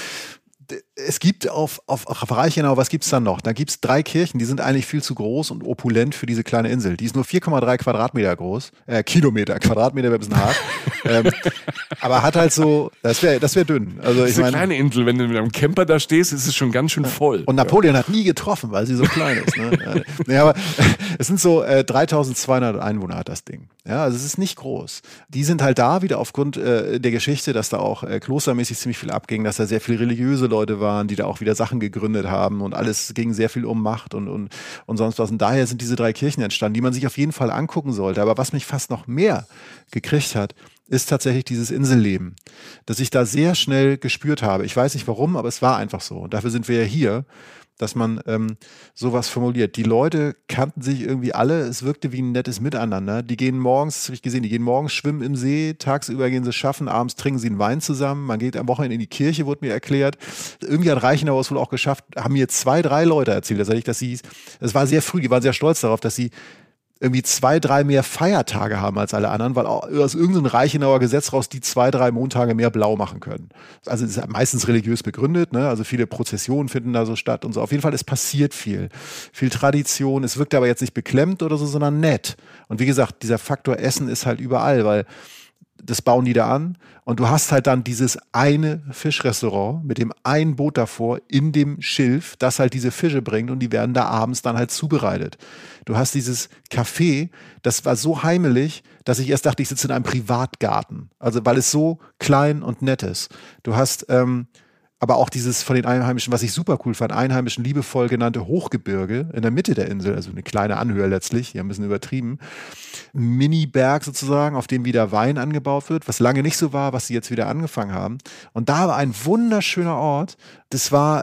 es gibt auf Reichenau, was gibt's dann noch? Da gibt's 3 Kirchen, die sind eigentlich viel zu groß und opulent für diese kleine Insel. Die ist nur 4,3 Quadratmeter groß. Kilometer, Quadratmeter wäre ein bisschen hart. Aber hat halt so, das wär dünn. Also das ist eine kleine Insel, wenn du mit einem Camper da stehst, ist es schon ganz schön voll. Und Napoleon hat nie getroffen, weil sie so klein ist. Ne? Nee, aber es sind so 3200 Einwohner hat das Ding. Ja, also es ist nicht groß. Die sind halt da wieder aufgrund der Geschichte, dass da auch klostermäßig ziemlich viel abging, dass da sehr viele religiöse Leute waren, die da auch wieder Sachen gegründet haben und alles ging sehr viel um Macht und sonst was. Und daher sind diese 3 Kirchen entstanden, die man sich auf jeden Fall angucken sollte. Aber was mich fast noch mehr gekriegt hat, ist tatsächlich dieses Inselleben, das ich da sehr schnell gespürt habe. Ich weiß nicht warum, aber es war einfach so. Und dafür sind wir ja hier, dass man sowas formuliert. Die Leute kannten sich irgendwie alle, es wirkte wie ein nettes Miteinander. Die gehen morgens, das habe ich gesehen, die gehen morgens schwimmen im See, tagsüber gehen sie schaffen, abends trinken sie einen Wein zusammen, man geht am Wochenende in die Kirche, wurde mir erklärt. Irgendwie hat Reichenau es wohl auch geschafft, haben mir 2, 3 Leute erzählt, es war sehr früh, die waren sehr stolz darauf, dass sie irgendwie 2, 3 mehr Feiertage haben als alle anderen, weil aus irgendeinem Reichenauer Gesetz raus die 2, 3 Montage mehr blau machen können. Also es ist meistens religiös begründet, ne? Also viele Prozessionen finden da so statt und so. Auf jeden Fall, es passiert viel Tradition. Es wirkt aber jetzt nicht beklemmt oder so, sondern nett. Und wie gesagt, dieser Faktor Essen ist halt überall, weil das bauen die da an und du hast halt dann dieses eine Fischrestaurant mit dem einen Boot davor in dem Schilf, das halt diese Fische bringt und die werden da abends dann halt zubereitet. Du hast dieses Café, das war so heimelig, dass ich erst dachte, ich sitze in einem Privatgarten. Also weil es so klein und nett ist. Du hast aber auch dieses von den Einheimischen, was ich super cool fand, einheimischen liebevoll genannte Hochgebirge in der Mitte der Insel, also eine kleine Anhöhe letztlich, die haben ein bisschen übertrieben. Mini-Berg sozusagen, auf dem wieder Wein angebaut wird, was lange nicht so war, was sie jetzt wieder angefangen haben. Und da war ein wunderschöner Ort. Das war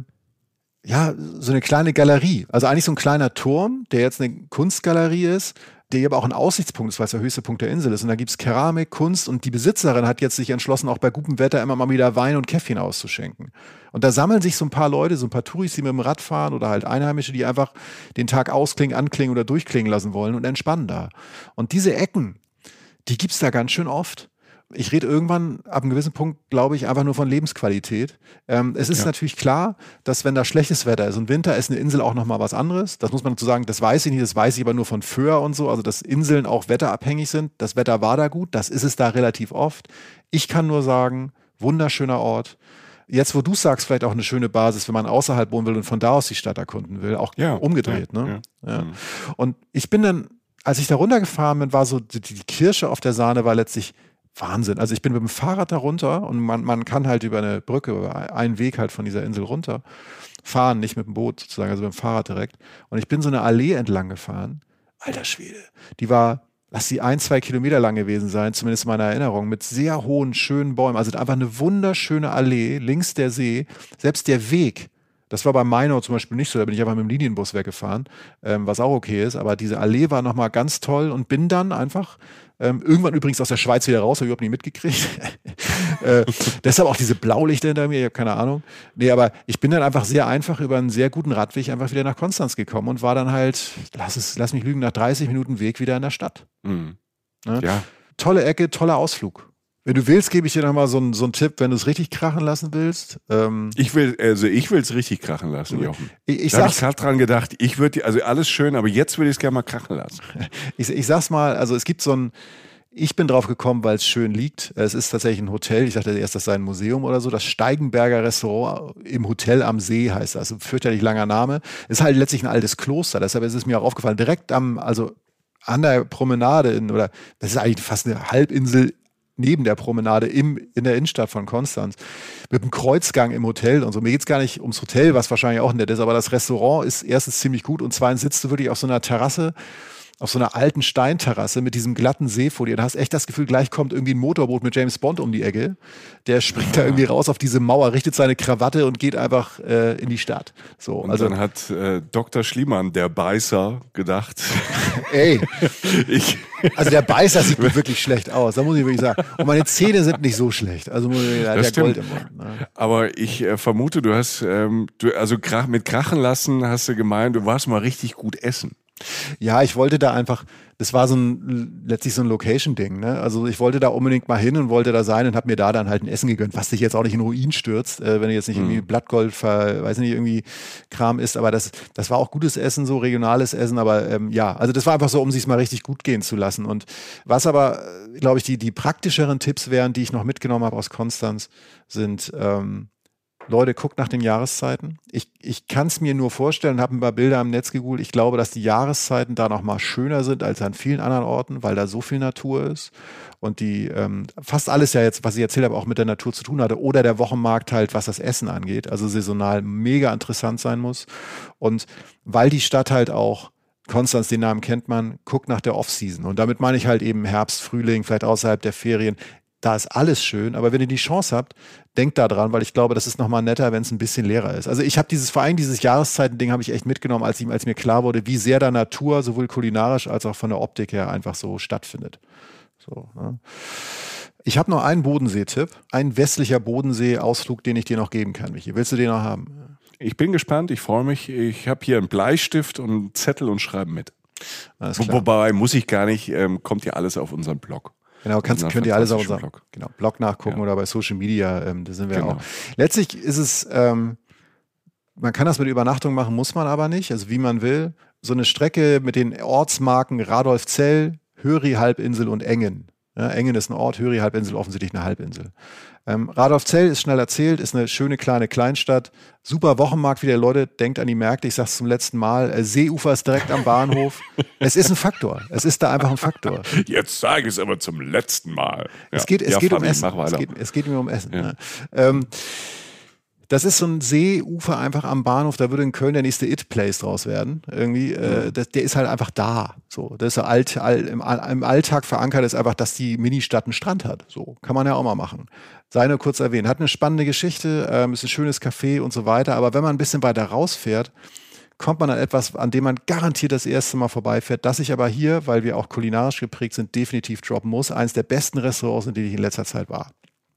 so eine kleine Galerie, also eigentlich so ein kleiner Turm, der jetzt eine Kunstgalerie ist, der aber auch ein Aussichtspunkt ist, weil es der höchste Punkt der Insel ist. Und da gibt es Keramik, Kunst und die Besitzerin hat jetzt sich entschlossen, auch bei gutem Wetter immer mal wieder Wein und Käffchen auszuschenken. Und da sammeln sich so ein paar Leute, so ein paar Touris, die mit dem Rad fahren oder halt Einheimische, die einfach den Tag ausklingen, anklingen oder durchklingen lassen wollen und entspannen da. Und diese Ecken, die gibt es da ganz schön oft. Ich rede irgendwann ab einem gewissen Punkt, glaube ich, einfach nur von Lebensqualität. Es ist natürlich klar, dass wenn da schlechtes Wetter ist und Winter ist eine Insel auch nochmal was anderes. Das muss man dazu sagen, das weiß ich nicht, das weiß ich aber nur von Föhr und so, also dass Inseln auch wetterabhängig sind. Das Wetter war da gut, das ist es da relativ oft. Ich kann nur sagen, wunderschöner Ort. Jetzt, wo du sagst, vielleicht auch eine schöne Basis, wenn man außerhalb wohnen will und von da aus die Stadt erkunden will, auch umgedreht. Ne? Ja. Und ich bin dann, als ich da runtergefahren bin, war so die Kirsche auf der Sahne war letztlich Wahnsinn. Also ich bin mit dem Fahrrad da runter und man kann halt über eine Brücke, über einen Weg halt von dieser Insel runter fahren, nicht mit dem Boot sozusagen, also mit dem Fahrrad direkt. Und ich bin so eine Allee entlang gefahren. Alter Schwede. Die war, lass sie 1, 2 Kilometer lang gewesen sein, zumindest in meiner Erinnerung, mit sehr hohen, schönen Bäumen. Also einfach eine wunderschöne Allee, links der See. Selbst der Weg, das war bei Mainau zum Beispiel nicht so, da bin ich einfach mit dem Linienbus weggefahren, was auch okay ist. Aber diese Allee war nochmal ganz toll und bin dann einfach irgendwann übrigens aus der Schweiz wieder raus, habe ich überhaupt nicht mitgekriegt. Deshalb auch diese Blaulichter hinter mir, ich habe keine Ahnung. Nee, aber ich bin dann einfach sehr einfach über einen sehr guten Radweg einfach wieder nach Konstanz gekommen und war dann halt, lass mich lügen, nach 30 Minuten Weg wieder in der Stadt. Mhm. Ne? Ja. Tolle Ecke, toller Ausflug. Wenn du willst, gebe ich dir nochmal so einen Tipp, wenn du es richtig krachen lassen willst. Ich will es richtig krachen lassen, Jochen. Da habe ich gerade dran gedacht, also alles schön, aber jetzt würde ich es gerne mal krachen lassen. Ich sag's mal, also es gibt ich bin drauf gekommen, weil es schön liegt. Es ist tatsächlich ein Hotel. Ich dachte erst, das sei ein Museum oder so. Das Steigenberger Restaurant im Hotel am See heißt das. Ein fürchterlich langer Name. Ist halt letztlich ein altes Kloster. Deshalb ist es mir auch aufgefallen. Direkt an der Promenade das ist eigentlich fast eine Halbinsel neben der Promenade in der Innenstadt von Konstanz. Mit einem Kreuzgang im Hotel und so. Mir geht's gar nicht ums Hotel, was wahrscheinlich auch nett ist, aber das Restaurant ist erstens ziemlich gut und zweitens sitzt du wirklich auf so einer Terrasse, auf so einer alten Steinterrasse mit diesem glatten Seefolie. Da hast echt das Gefühl, gleich kommt irgendwie ein Motorboot mit James Bond um die Ecke. Der springt da irgendwie raus auf diese Mauer, richtet seine Krawatte und geht einfach in die Stadt. So, und dann hat Dr. Schliemann, der Beißer, gedacht. Ey, also der Beißer sieht wirklich schlecht aus, da muss ich wirklich sagen. Und meine Zähne sind nicht so schlecht. Also der Gold im Mund. Ne? Aber ich vermute, du hast, mit Krachen lassen hast du gemeint, du warst mal richtig gut essen. Ja, ich wollte da einfach, das war letztlich so ein Location-Ding, ne? Also ich wollte da unbedingt mal hin und wollte da sein und habe mir da dann halt ein Essen gegönnt, was dich jetzt auch nicht in Ruin stürzt, wenn du jetzt nicht irgendwie Blattgold, weiß nicht, irgendwie Kram isst, aber das war auch gutes Essen, so regionales Essen, aber also das war einfach so, um sich's mal richtig gut gehen zu lassen. Und was aber, glaube ich, die praktischeren Tipps wären, die ich noch mitgenommen habe aus Konstanz, sind Leute, guckt nach den Jahreszeiten. Ich kann es mir nur vorstellen, habe ein paar Bilder im Netz gegoogelt. Ich glaube, dass die Jahreszeiten da noch mal schöner sind als an vielen anderen Orten, weil da so viel Natur ist. Und die fast alles ja jetzt, was ich erzählt habe, auch mit der Natur zu tun hatte. Oder der Wochenmarkt halt, was das Essen angeht. Also saisonal mega interessant sein muss. Und weil die Stadt halt auch, Konstanz, den Namen kennt man, guckt nach der Off-Season. Und damit meine ich halt eben Herbst, Frühling, vielleicht außerhalb der Ferien. Da ist alles schön, aber wenn ihr die Chance habt, denkt da dran, weil ich glaube, das ist nochmal netter, wenn es ein bisschen leerer ist. Also ich habe vor allem dieses Jahreszeiten-Ding habe ich echt mitgenommen, als mir klar wurde, wie sehr da Natur sowohl kulinarisch als auch von der Optik her einfach so stattfindet. So, ne? Ich habe noch einen Bodensee-Tipp, ein westlicher Bodensee-Ausflug, den ich dir noch geben kann, Michi. Willst du den noch haben? Ich bin gespannt, ich freue mich. Ich habe hier einen Bleistift und einen Zettel und schreibe mit. Wobei muss ich gar nicht, kommt ja alles auf unseren Blog. Genau, könnt ihr alles auf unserem Blog nachgucken oder bei Social Media, da sind wir auch. Letztlich ist es, man kann das mit Übernachtung machen, muss man aber nicht, also wie man will. So eine Strecke mit den Ortsmarken Radolfzell, Höri-Halbinsel und Engen. Ja, Engen ist ein Ort, Höri-Halbinsel offensichtlich eine Halbinsel. Radolfzell ist schnell erzählt, ist eine schöne kleine Kleinstadt. Super Wochenmarkt wieder, Leute, denkt an die Märkte, ich sag's zum letzten Mal. Seeufer ist direkt am Bahnhof. Es ist ein Faktor. Es ist da einfach ein Faktor. Jetzt sage ich es aber zum letzten Mal. Ja. Es geht um Essen. Es geht mir um Essen. Ja. Ne? Das ist so ein Seeufer einfach am Bahnhof, da würde in Köln der nächste It-Place draus werden. Irgendwie, der ist halt einfach da. So, das ist im Alltag verankert ist einfach, dass die Ministadt einen Strand hat. So, kann man ja auch mal machen. Sei nur kurz erwähnt. Hat eine spannende Geschichte, ist ein schönes Café und so weiter. Aber wenn man ein bisschen weiter rausfährt, kommt man an etwas, an dem man garantiert das erste Mal vorbeifährt, das ich aber hier, weil wir auch kulinarisch geprägt sind, definitiv droppen muss. Eines der besten Restaurants, in denen ich in letzter Zeit war.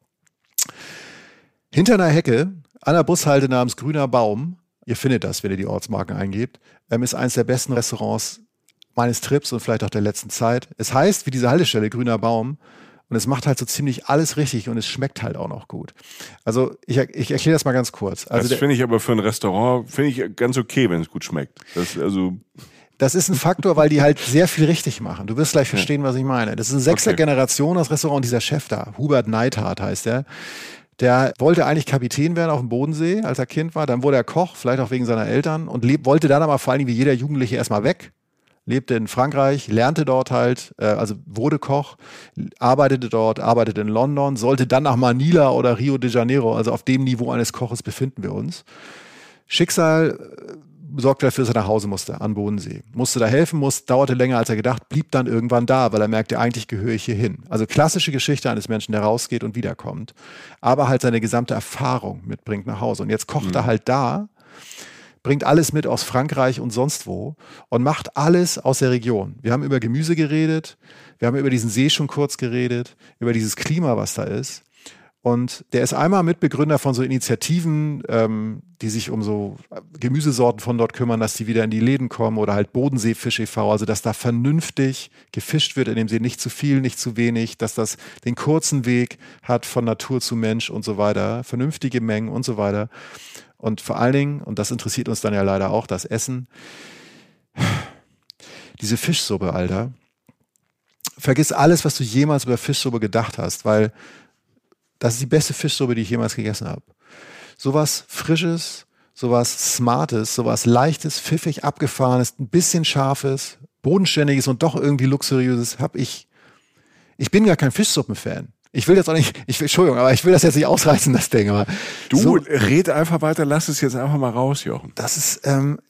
Hinter einer Hecke, an der Bushalte namens Grüner Baum, ihr findet das, wenn ihr die Ortsmarken eingebt, ist eines der besten Restaurants meines Trips und vielleicht auch der letzten Zeit. Es heißt, wie diese Haltestelle, Grüner Baum, und es macht halt so ziemlich alles richtig und es schmeckt halt auch noch gut. Also ich erkläre das mal ganz kurz. Also das finde ich aber für ein Restaurant, finde ich ganz okay, wenn es gut schmeckt. Das ist ein Faktor, weil die halt sehr viel richtig machen. Du wirst gleich verstehen, was ich meine. Das ist eine 6. Generation, das Restaurant, dieser Chef da, Hubert Neidhardt heißt der. Der wollte eigentlich Kapitän werden auf dem Bodensee, als er Kind war. Dann wurde er Koch, vielleicht auch wegen seiner Eltern. Und wollte dann aber vor allen Dingen wie jeder Jugendliche erstmal weg. Lebte in Frankreich, lernte dort halt, also wurde Koch, arbeitete in London, sollte dann nach Manila oder Rio de Janeiro, also auf dem Niveau eines Koches befinden wir uns. Schicksal sorgte dafür, dass er nach Hause musste, an Bodensee. Musste da helfen, dauerte länger als er gedacht, blieb dann irgendwann da, weil er merkte, eigentlich gehöre ich hier hin. Also klassische Geschichte eines Menschen, der rausgeht und wiederkommt, aber halt seine gesamte Erfahrung mitbringt nach Hause. Und jetzt kocht er halt da, bringt alles mit aus Frankreich und sonst wo und macht alles aus der Region. Wir haben über Gemüse geredet, wir haben über diesen See schon kurz geredet, über dieses Klima, was da ist. Und der ist einmal Mitbegründer von so Initiativen, die sich um so Gemüsesorten von dort kümmern, dass die wieder in die Läden kommen oder halt Bodenseefisch e.V., also dass da vernünftig gefischt wird in dem See, nicht zu viel, nicht zu wenig, dass das den kurzen Weg hat von Natur zu Mensch und so weiter, vernünftige Mengen und so weiter. Und vor allen Dingen, und das interessiert uns dann ja leider auch, das Essen, diese Fischsuppe, Alter. Vergiss alles, was du jemals über Fischsuppe gedacht hast, weil das ist die beste Fischsuppe, die ich jemals gegessen habe. Sowas Frisches, sowas Smartes, sowas Leichtes, pfiffig, abgefahrenes, ein bisschen Scharfes, Bodenständiges und doch irgendwie Luxuriöses habe ich. Ich bin gar kein Fischsuppen-Fan. Ich will jetzt auch nicht, Entschuldigung, aber ich will das jetzt nicht ausreißen, das Ding. Aber red einfach weiter, lass es jetzt einfach mal raus, Jochen. Das ist,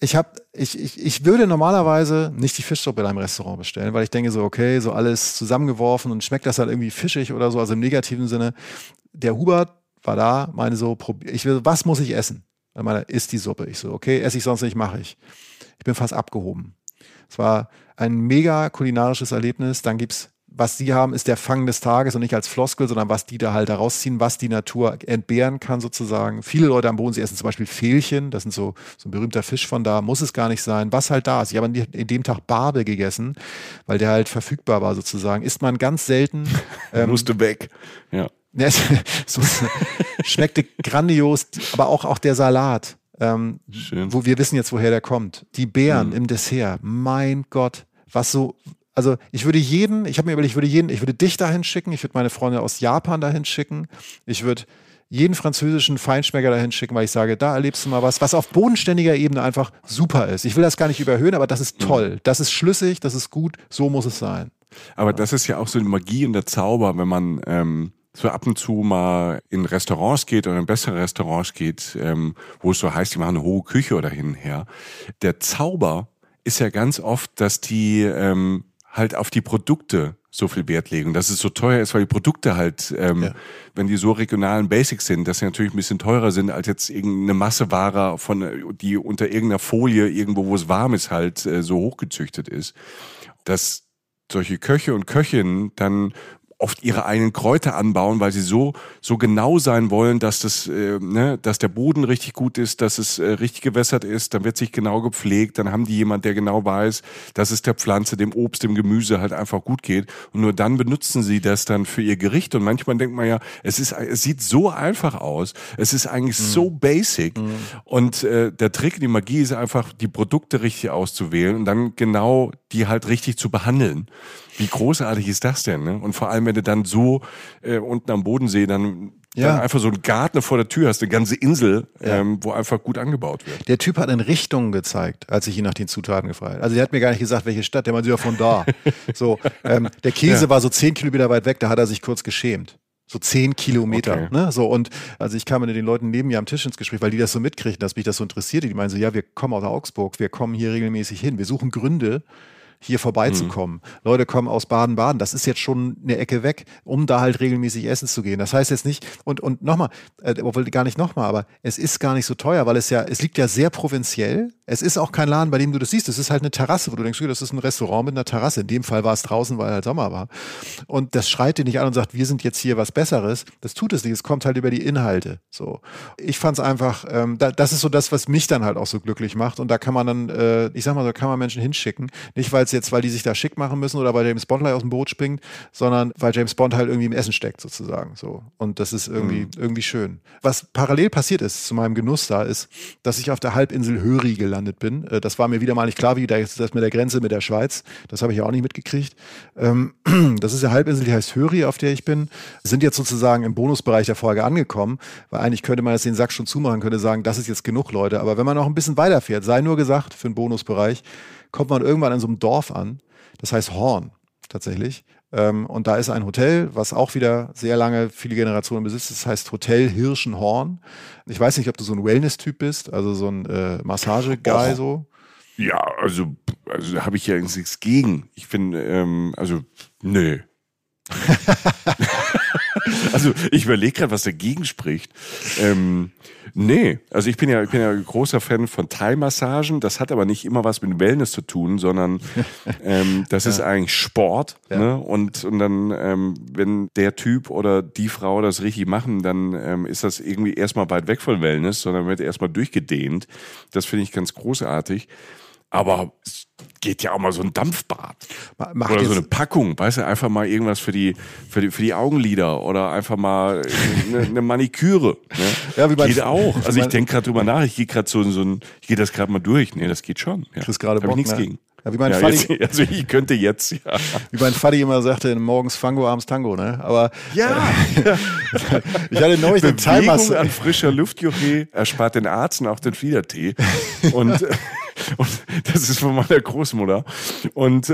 ich würde normalerweise nicht die Fischsuppe in einem Restaurant bestellen, weil ich denke so, okay, so alles zusammengeworfen und schmeckt das halt irgendwie fischig oder so, also im negativen Sinne. Der Hubert war da, meine so, was muss ich essen? Er meinte, isst die Suppe. Ich so, okay, esse ich sonst nicht, mache ich. Ich bin fast abgehoben. Es war ein mega kulinarisches Erlebnis. Dann gibt's, was die haben, ist der Fang des Tages und nicht als Floskel, sondern was die da halt herausziehen, was die Natur entbehren kann sozusagen. Viele Leute am Bodensee essen zum Beispiel Fehlchen, das sind so ein berühmter Fisch von da, muss es gar nicht sein, was halt da ist. Ich habe in dem Tag Barbe gegessen, weil der halt verfügbar war sozusagen. Isst man ganz selten. Musste weg, ja. So, schmeckte grandios, aber auch der Salat, wo wir wissen jetzt, woher der kommt. Die Beeren im Dessert, mein Gott, was so, also ich würde dich dahin schicken, ich würde meine Freunde aus Japan dahin schicken, ich würde jeden französischen Feinschmecker dahin schicken, weil ich sage, da erlebst du mal was auf bodenständiger Ebene einfach super ist. Ich will das gar nicht überhöhen, aber das ist toll, das ist schlüssig, das ist gut, so muss es sein. Aber das ist ja auch so die Magie und der Zauber, wenn man so ab und zu mal in Restaurants geht oder in bessere Restaurants geht, wo es so heißt, die machen eine hohe Küche oder hin und her. Der Zauber ist ja ganz oft, dass die halt auf die Produkte so viel Wert legen, dass es so teuer ist, weil die Produkte halt, wenn die so regionalen Basics sind, dass sie natürlich ein bisschen teurer sind als jetzt irgendeine Masseware, die unter irgendeiner Folie irgendwo, wo es warm ist, halt so hochgezüchtet ist. Dass solche Köche und Köchinnen dann oft ihre eigenen Kräuter anbauen, weil sie so genau sein wollen, dass dass der Boden richtig gut ist, dass es richtig gewässert ist, dann wird sich genau gepflegt, dann haben die jemand, der genau weiß, dass es der Pflanze, dem Obst, dem Gemüse halt einfach gut geht und nur dann benutzen sie das dann für ihr Gericht und manchmal denkt man ja, es sieht so einfach aus, es ist eigentlich so basic und der Trick, die Magie ist einfach, die Produkte richtig auszuwählen und dann genau die halt richtig zu behandeln. Wie großartig ist das denn? Ne? Und vor allem, wenn du dann so unten am Bodensee dann einfach so einen Garten vor der Tür hast, eine ganze Insel, wo einfach gut angebaut wird. Der Typ hat in Richtungen gezeigt, als ich ihn nach den Zutaten gefragt habe. Also der hat mir gar nicht gesagt, welche Stadt, der meinte ja von da. So, der Käse war so 10 Kilometer weit weg, da hat er sich kurz geschämt. So 10 Kilometer. Okay. Ne? So, und also ich kam mit den Leuten neben mir am Tisch ins Gespräch, weil die das so mitkriegen, dass mich das so interessierte. Die meinen so, ja, wir kommen aus Augsburg, wir kommen hier regelmäßig hin, wir suchen Gründe, hier vorbeizukommen. Leute kommen aus Baden-Baden, das ist jetzt schon eine Ecke weg, um da halt regelmäßig essen zu gehen. Das heißt jetzt nicht, und nochmal, obwohl gar nicht nochmal, aber es ist gar nicht so teuer, weil es liegt ja sehr provinziell. Es ist auch kein Laden, bei dem du das siehst. Es ist halt eine Terrasse, wo du denkst, das ist ein Restaurant mit einer Terrasse. In dem Fall war es draußen, weil halt Sommer war. Und das schreit dir nicht an und sagt, wir sind jetzt hier was Besseres. Das tut es nicht. Es kommt halt über die Inhalte. So. Ich fand es einfach, das ist so das, was mich dann halt auch so glücklich macht. Und da kann man dann, ich sag mal, da kann man Menschen hinschicken. Nicht, weil die sich da schick machen müssen oder weil James Bond gleich aus dem Boot springt, sondern weil James Bond halt irgendwie im Essen steckt sozusagen. So. Und das ist irgendwie schön. Was parallel passiert ist zu meinem Genuss da, ist, dass ich auf der Halbinsel Höri gelandet bin. Das war mir wieder mal nicht klar, wie das mit der Grenze mit der Schweiz. Das habe ich ja auch nicht mitgekriegt. Das ist eine Halbinsel, die heißt Höri, auf der ich bin. Sind jetzt sozusagen im Bonusbereich der Folge angekommen, weil eigentlich könnte man jetzt den Sack schon zumachen, könnte sagen, das ist jetzt genug, Leute. Aber wenn man noch ein bisschen weiterfährt, sei nur gesagt, für den Bonusbereich, kommt man irgendwann in so einem Dorf an, das heißt Horn tatsächlich. Und da ist ein Hotel, was auch wieder sehr lange, viele Generationen besitzt. Das heißt Hotel Hirschenhorn. Ich weiß nicht, ob du so ein Wellness-Typ bist, also so ein Massage-Guy so. Ja, also habe ich ja nichts gegen. Ich finde, nö. Also ich überlege gerade, was dagegen spricht. Nee, also ich bin ja großer Fan von Thai-Massagen. Das hat aber nicht immer was mit Wellness zu tun, sondern das ist eigentlich Sport. Ja. Ne? Und dann, wenn der Typ oder die Frau das richtig machen, dann ist das irgendwie erstmal weit weg von Wellness, sondern wird erstmal durchgedehnt. Das finde ich ganz großartig. Aber es geht ja auch mal so ein Dampfbad. Oder so eine Packung, weißt du, einfach mal irgendwas für die Augenlider oder einfach mal eine Maniküre. Ne? Ja, geht auch. Also ich denke gerade drüber nach, ich gehe gerade ich gehe das gerade mal durch. Nee, das geht schon. Ja. Kriegst gerade Bock, nichts gegen. Ja, wie mein Vati, also ich könnte jetzt, ja. Wie mein Vati immer sagte, morgens Fango, abends Tango, ne? Aber ja. Ich hatte neulich den Bewegung an frischer Luft, Joche, erspart den Arzt und auch den Fliedertee. Und das ist von meiner Großmutter. Und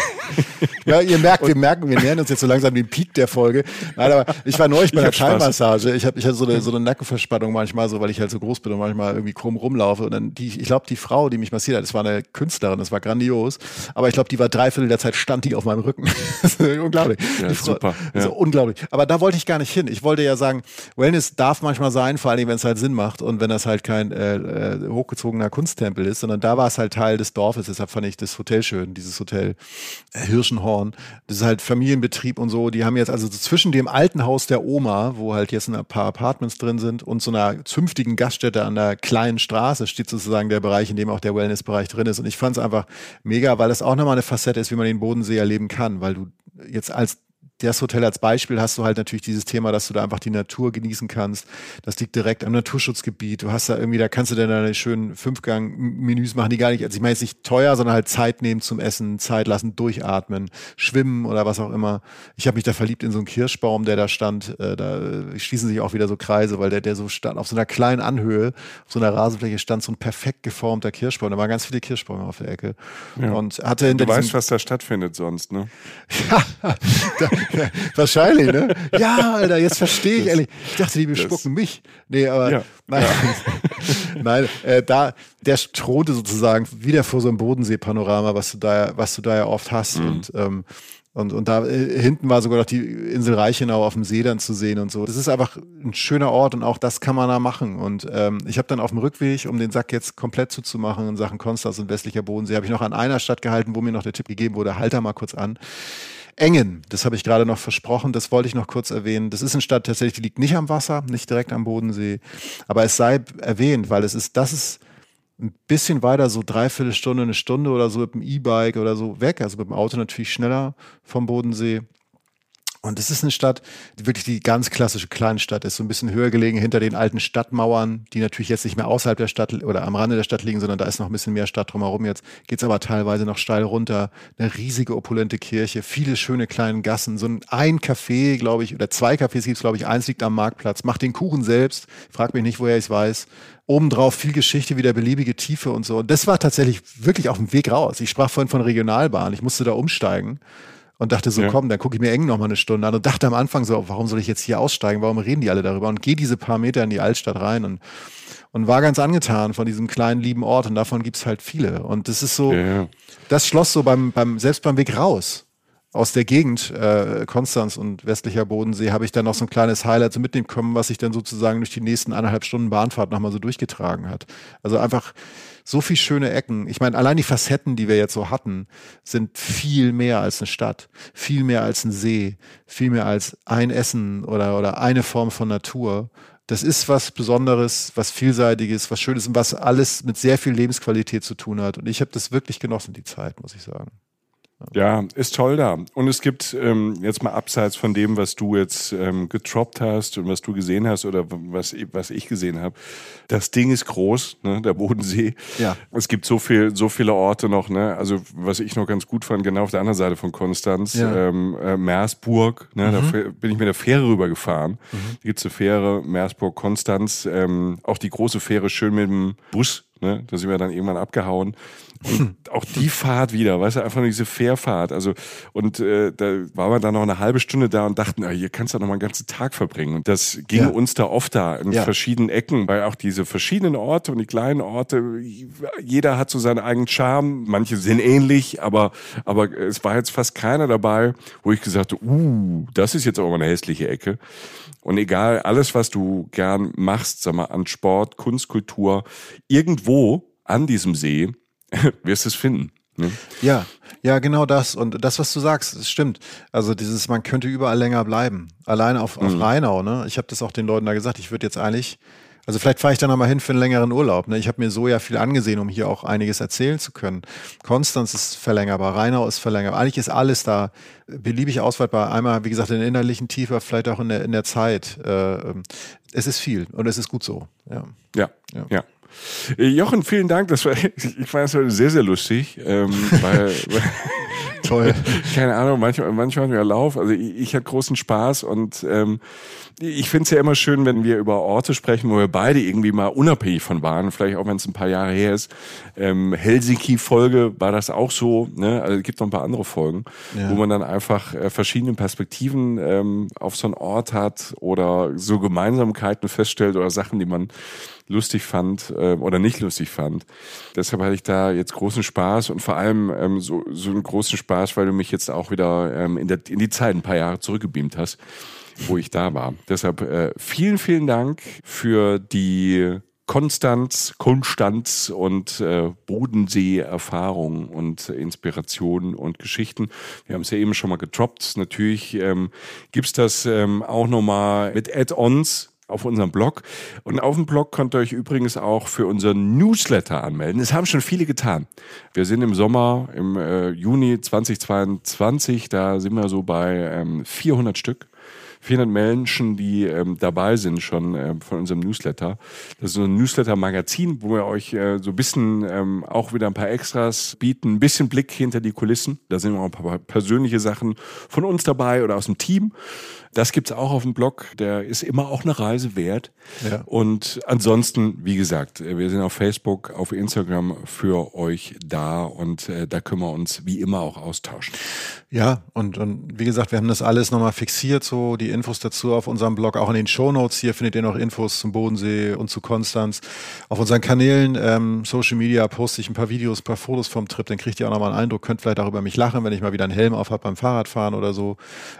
ja, ihr merkt, wir nähern uns jetzt so langsam den Peak der Folge. Nein, aber ich war neulich bei einer Thai-Massage. Ich hatte so eine Nackenverspannung manchmal, so weil ich halt so groß bin und manchmal irgendwie krumm rumlaufe. Und dann ich glaube, die Frau, die mich massiert hat, das war eine Künstlerin, das war grandios. Aber ich glaube, die war 3/4 der Zeit stand die auf meinem Rücken. Das ist unglaublich. Ja, super. Ja. So unglaublich. Aber da wollte ich gar nicht hin. Ich wollte ja sagen, Wellness darf manchmal sein, vor allem wenn es halt Sinn macht und wenn das halt kein hochgezogener Kunsttempel ist, sondern da war es halt Teil des Dorfes. Deshalb fand ich das Hotel schön, dieses Hotel Hirschenhorn. Das ist halt Familienbetrieb und so. Die haben jetzt also zwischen dem alten Haus der Oma, wo halt jetzt ein paar Apartments drin sind, und so einer zünftigen Gaststätte an der kleinen Straße steht sozusagen der Bereich, in dem auch der Wellnessbereich drin ist. Und ich fand es einfach mega, weil das auch nochmal eine Facette ist, wie man den Bodensee erleben kann, weil du jetzt als das Hotel als Beispiel hast du halt natürlich dieses Thema, dass du da einfach die Natur genießen kannst. Das liegt direkt am Naturschutzgebiet. Du hast da irgendwie, da kannst du dann deine schönen 5-Gang-Menüs machen, die gar nicht, also ich meine jetzt nicht teuer, sondern halt Zeit nehmen zum Essen, Zeit lassen, durchatmen, schwimmen oder was auch immer. Ich habe mich da verliebt in so einen Kirschbaum, der da stand. Da schließen sich auch wieder so Kreise, weil der so stand, auf so einer kleinen Anhöhe, auf so einer Rasenfläche stand so ein perfekt geformter Kirschbaum. Da waren ganz viele Kirschbäume auf der Ecke. Ja. Und hatte hinter du weißt, was da stattfindet sonst, ne? Ja, wahrscheinlich, ne? Ja, Alter, jetzt verstehe ich ehrlich. Ich dachte, die bespucken mich. Nee, aber ja. Nein, nein, der thronte sozusagen wieder vor so einem Bodensee-Panorama, was du da ja oft hast. Und da hinten war sogar noch die Insel Reichenau auf dem See dann zu sehen und so. Das ist einfach ein schöner Ort und auch das kann man da machen. Und ich habe dann auf dem Rückweg, um den Sack jetzt komplett zuzumachen in Sachen Konstanz und westlicher Bodensee, habe ich noch an einer Stadt gehalten, wo mir noch der Tipp gegeben wurde, halt da mal kurz an. Engen, das habe ich gerade noch versprochen, das wollte ich noch kurz erwähnen. Das ist eine Stadt tatsächlich, die liegt nicht am Wasser, nicht direkt am Bodensee, aber es sei erwähnt, weil das ist ein bisschen weiter, so 3/4 Stunde, eine Stunde oder so mit dem E-Bike oder so weg, also mit dem Auto natürlich schneller vom Bodensee. Und es ist eine Stadt, die wirklich die ganz klassische Kleinstadt ist, so ein bisschen höher gelegen hinter den alten Stadtmauern, die natürlich jetzt nicht mehr außerhalb der Stadt oder am Rande der Stadt liegen, sondern da ist noch ein bisschen mehr Stadt drumherum. Jetzt geht's aber teilweise noch steil runter. Eine riesige, opulente Kirche, viele schöne kleine Gassen, so ein Café, glaube ich, oder 2 Cafés gibt's, glaube ich. Eins liegt am Marktplatz, macht den Kuchen selbst, frag mich nicht, woher ich es weiß. Obendrauf viel Geschichte, wieder beliebige Tiefe und so. Und das war tatsächlich wirklich auf dem Weg raus. Ich sprach vorhin von Regionalbahn, ich musste da umsteigen. Und dachte so, komm, dann gucke ich mir Engen noch mal eine Stunde an und dachte am Anfang so, warum soll ich jetzt hier aussteigen? Warum reden die alle darüber? Und gehe diese paar Meter in die Altstadt rein und war ganz angetan von diesem kleinen, lieben Ort. Und davon gibt's halt viele. Und das ist so, das schloss so selbst beim Weg raus aus der Gegend, Konstanz und westlicher Bodensee, habe ich dann noch so ein kleines Highlight so mitnehmen können, was sich dann sozusagen durch die nächsten 1,5 Stunden Bahnfahrt nochmal so durchgetragen hat. Also einfach so viel schöne Ecken. Ich meine, allein die Facetten, die wir jetzt so hatten, sind viel mehr als eine Stadt, viel mehr als ein See, viel mehr als ein Essen oder eine Form von Natur. Das ist was Besonderes, was Vielseitiges, was Schönes und was alles mit sehr viel Lebensqualität zu tun hat. Und ich habe das wirklich genossen, die Zeit, muss ich sagen. Ja, ist toll da. Und es gibt jetzt mal abseits von dem, was du jetzt getroppt hast und was du gesehen hast oder was ich gesehen habe. Das Ding ist groß, ne, der Bodensee. Ja. Es gibt so viele Orte noch, ne. Also was ich noch ganz gut fand, genau auf der anderen Seite von Konstanz, Meersburg, ne, da bin ich mit der Fähre rübergefahren. Da gibt's eine Fähre, Meersburg, Konstanz, auch die große Fähre schön mit dem Bus. ne? Da sind wir dann irgendwann abgehauen. Und auch die Fahrt wieder, weißt du, einfach nur diese Fährfahrt. Also, und da waren wir dann noch eine halbe Stunde da und dachten, hier kannst du noch mal einen ganzen Tag verbringen. Und das ging uns da oft da in verschiedenen Ecken, weil auch diese verschiedenen Orte und die kleinen Orte, jeder hat so seinen eigenen Charme. Manche sind ähnlich, aber es war jetzt fast keiner dabei, wo ich gesagt habe, das ist jetzt aber mal eine hässliche Ecke. Und egal, alles, was du gern machst, sag mal, an Sport, Kunst, Kultur, irgendwo an diesem See, wirst du es finden. Ne? Ja, genau das. Und das, was du sagst, das stimmt. Also man könnte überall länger bleiben. Allein auf Rheinau, ne? Ich habe das auch den Leuten da gesagt, ich würde jetzt eigentlich, also vielleicht fahre ich dann nochmal hin für einen längeren Urlaub. Ne? Ich habe mir so ja viel angesehen, um hier auch einiges erzählen zu können. Konstanz ist verlängerbar, Rheinau ist verlängerbar. Eigentlich ist alles da beliebig ausweitbar. Einmal, wie gesagt, in der innerlichen Tiefe, vielleicht auch in der Zeit. Es ist viel und es ist gut so. Ja. Jochen, vielen Dank. Ich fand das heute sehr, sehr lustig. Weil Toll. Keine Ahnung, manchmal hatten wir Lauf. Also ich hatte großen Spaß und ich finde es ja immer schön, wenn wir über Orte sprechen, wo wir beide irgendwie mal unabhängig von waren, vielleicht auch wenn es ein paar Jahre her ist. Helsinki-Folge war das auch so, ne? Also es gibt noch ein paar andere Folgen, wo man dann einfach verschiedene Perspektiven auf so einen Ort hat oder so Gemeinsamkeiten feststellt oder Sachen, die man lustig fand oder nicht lustig fand. Deshalb hatte ich da jetzt großen Spaß und vor allem so einen großen Spaß, weil du mich jetzt auch wieder in die Zeit ein paar Jahre zurückgebeamt hast, wo ich da war. Deshalb vielen, vielen Dank für die Konstanz und Bodensee-Erfahrungen und Inspirationen und Geschichten. Wir haben es ja eben schon mal getroppt. Natürlich gibt's das auch nochmal mit Add-ons auf unserem Blog. Und auf dem Blog könnt ihr euch übrigens auch für unseren Newsletter anmelden. Das haben schon viele getan. Wir sind im Sommer, im Juni 2022, da sind wir so bei 400 Stück. 400 Menschen, die dabei sind schon von unserem Newsletter. Das ist so ein Newsletter-Magazin, wo wir euch so ein bisschen auch wieder ein paar Extras bieten, ein bisschen Blick hinter die Kulissen. Da sind auch ein paar persönliche Sachen von uns dabei oder aus dem Team. Das gibt's auch auf dem Blog. Der ist immer auch eine Reise wert. Ja. Und ansonsten, wie gesagt, wir sind auf Facebook, auf Instagram für euch da und da können wir uns wie immer auch austauschen. Ja, und wie gesagt, wir haben das alles nochmal fixiert, so die Infos dazu auf unserem Blog, auch in den Shownotes. Hier findet ihr noch Infos zum Bodensee und zu Konstanz. Auf unseren Kanälen, Social Media, poste ich ein paar Videos, ein paar Fotos vom Trip, dann kriegt ihr auch nochmal einen Eindruck, könnt vielleicht auch über mich lachen, wenn ich mal wieder einen Helm auf habe beim Fahrradfahren oder so.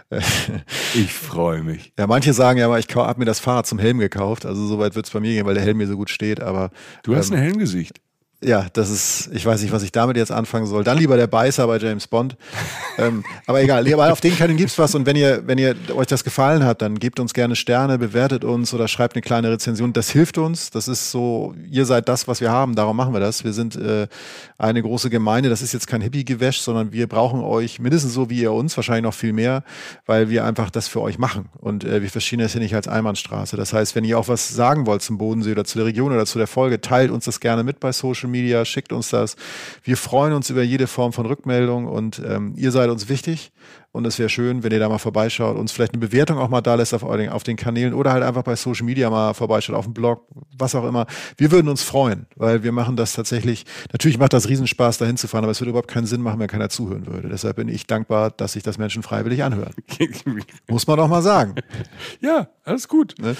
Ich freue mich. Ja, manche sagen ja, aber ich habe mir das Fahrrad zum Helm gekauft, also soweit wird es bei mir gehen, weil der Helm mir so gut steht, aber... Du hast ein Helmgesicht. Ja, ich weiß nicht, was ich damit jetzt anfangen soll. Dann lieber der Beißer bei James Bond. Aber egal, aber auf den Kanälen gibt's was und wenn ihr euch das gefallen hat, dann gebt uns gerne Sterne, bewertet uns oder schreibt eine kleine Rezension. Das hilft uns. Das ist so, ihr seid das, was wir haben. Darum machen wir das. Wir sind eine große Gemeinde. Das ist jetzt kein Hippie-Gewäsch, sondern wir brauchen euch mindestens so wie ihr uns, wahrscheinlich noch viel mehr, weil wir einfach das für euch machen. Und wir verstehen das hier nicht als Einbahnstraße. Das heißt, wenn ihr auch was sagen wollt zum Bodensee oder zu der Region oder zu der Folge, teilt uns das gerne mit bei Social Media, schickt uns das. Wir freuen uns über jede Form von Rückmeldung und ihr seid uns wichtig und es wäre schön, wenn ihr da mal vorbeischaut, uns vielleicht eine Bewertung auch mal da lässt auf den Kanälen oder halt einfach bei Social Media mal vorbeischaut, auf dem Blog, was auch immer. Wir würden uns freuen, weil wir machen das tatsächlich, natürlich macht das Riesenspaß, da hinzufahren, aber es würde überhaupt keinen Sinn machen, wenn keiner zuhören würde. Deshalb bin ich dankbar, dass sich das Menschen freiwillig anhören. Muss man doch mal sagen. Ja, alles gut. Ne?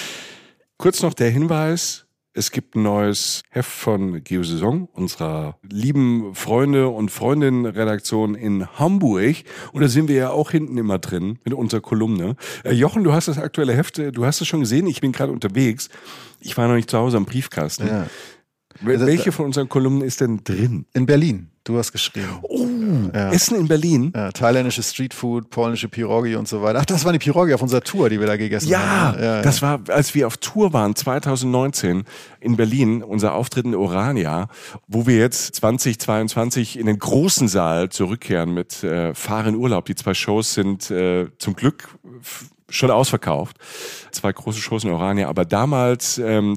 Kurz noch der Hinweis, es gibt ein neues Heft von Geosaison, unserer lieben Freunde und Freundinnen-Redaktion in Hamburg. Und da sind wir ja auch hinten immer drin mit unserer Kolumne. Jochen, du hast das aktuelle Heft, du hast es schon gesehen, ich bin gerade unterwegs. Ich war noch nicht zu Hause am Briefkasten. Ja. Welche von unseren Kolumnen ist denn drin? In Berlin. Du hast geschrieben. Oh, ja. Essen in Berlin? Ja, thailändische Streetfood, polnische Pierogi und so weiter. Ach, das waren die Pierogi auf unserer Tour, die wir da gegessen haben. Ja, das war, als wir auf Tour waren, 2019 in Berlin, unser Auftritt in Orania, wo wir jetzt 2022 in den großen Saal zurückkehren mit Fahr in Urlaub. Die 2 Shows sind zum Glück schon ausverkauft. 2 große Shows in Orania. Aber damals,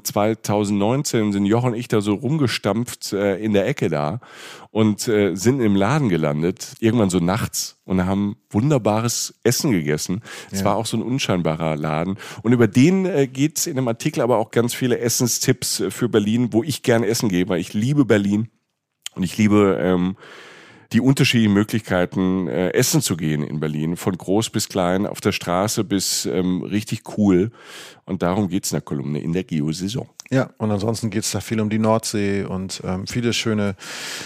2019, sind Jochen und ich da so rumgestampft in der Ecke da und sind im Laden gelandet, irgendwann so nachts, und haben wunderbares Essen gegessen. Es war auch so ein unscheinbarer Laden. Und über den geht's in dem Artikel aber auch ganz viele Essenstipps für Berlin, wo ich gerne essen gehe, weil ich liebe Berlin und ich liebe die unterschiedlichen Möglichkeiten, essen zu gehen in Berlin, von groß bis klein, auf der Straße bis richtig cool. Und darum geht's in der Kolumne in der Geo-Saison. Ja, und ansonsten geht's da viel um die Nordsee und viele schöne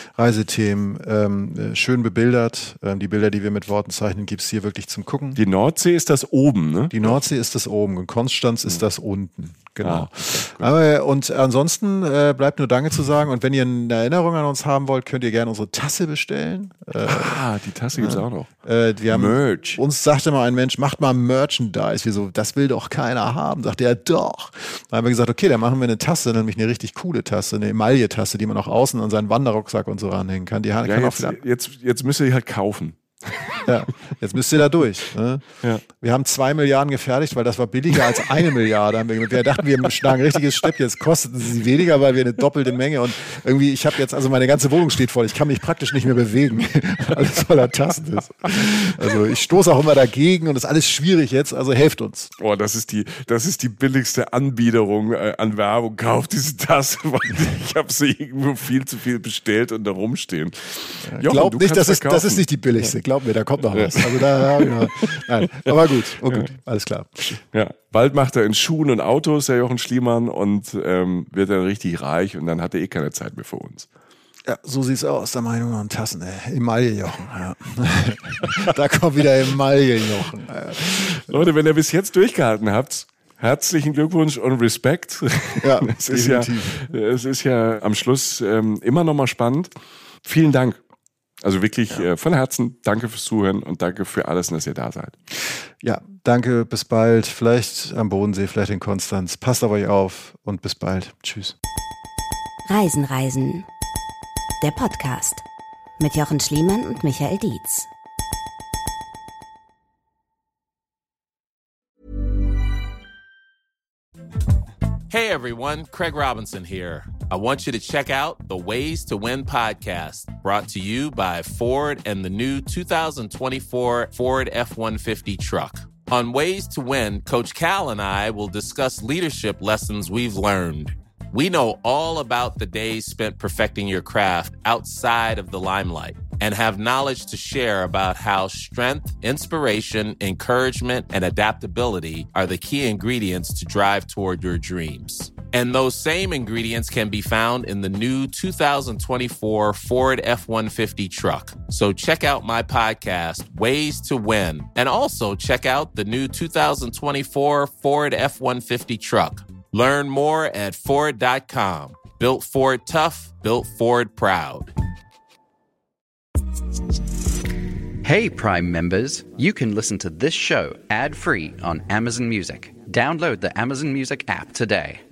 Reisethemen, schön bebildert. Die Bilder, die wir mit Worten zeichnen, gibt's hier wirklich zum Gucken. Die Nordsee ist das oben, ne? Die Nordsee ist das oben und Konstanz ist das unten. Genau. Aber, und ansonsten bleibt nur Danke zu sagen. Und wenn ihr eine Erinnerung an uns haben wollt, könnt ihr gerne unsere Tasse bestellen. Die Tasse gibt's auch noch. Wir haben, Merch. Uns sagte mal ein Mensch, macht mal Merchandise. Wir so, das will doch keiner haben. Sagte er, doch. Dann haben wir gesagt, okay, dann machen wir eine Tasse, nämlich eine richtig coole Tasse, eine Emaille-Tasse, die man auch außen an seinen Wanderrucksack und so ranhängen kann. Die kann auch jetzt müsst ihr die halt kaufen. Ja, jetzt müsst ihr da durch. Ne? Ja. Wir haben 2 Milliarden gefertigt, weil das war billiger als 1 Milliarde. Wir dachten, wir schlagen ein richtiges Stück. Jetzt kosteten sie weniger, weil wir eine doppelte Menge. Und irgendwie, ich habe jetzt, also meine ganze Wohnung steht voll. Ich kann mich praktisch nicht mehr bewegen. Alles voller Tassen ist. Also ich stoße auch immer dagegen und das ist alles schwierig jetzt. Also helft uns. Oh, das ist die billigste Anbiederung an Werbung. Kauft diese Tasse, weil ich habe sie irgendwo viel zu viel bestellt und da rumstehen. Ja, glaub nicht, das ist nicht die billigste. Glaub mir, da kommt noch was. Also da nein, aber gut, alles klar. Ja, bald macht er in Schuhen und Autos, der Jochen Schliemann, und wird dann richtig reich und dann hat er keine Zeit mehr für uns. Ja, so sieht's aus, der Meinung und Tassen, Emaille-Jochen. Ja. Da kommt wieder Emaille-Jochen. Leute, wenn ihr bis jetzt durchgehalten habt, herzlichen Glückwunsch und Respekt. Ja, es ist ja am Schluss immer noch mal spannend. Vielen Dank. Also wirklich von Herzen, danke fürs Zuhören und danke für alles, dass ihr da seid. Ja, danke, bis bald. Vielleicht am Bodensee, vielleicht in Konstanz. Passt auf euch auf und bis bald. Tschüss. Reisen. Der Podcast mit Jochen Schliemann und Michael Dietz. Hey everyone, Craig Robinson here. I want you to check out the Ways to Win podcast, brought to you by Ford and the new 2024 Ford F-150 truck. On Ways to Win, Coach Cal and I will discuss leadership lessons we've learned. We know all about the days spent perfecting your craft outside of the limelight and have knowledge to share about how strength, inspiration, encouragement, and adaptability are the key ingredients to drive toward your dreams. And those same ingredients can be found in the new 2024 Ford F-150 truck. So check out my podcast, Ways to Win, and also check out the new 2024 Ford F-150 truck. Learn more at Ford.com. Built Ford tough, built Ford proud. Hey, Prime members, you can listen to this show ad-free on Amazon Music. Download the Amazon Music app today.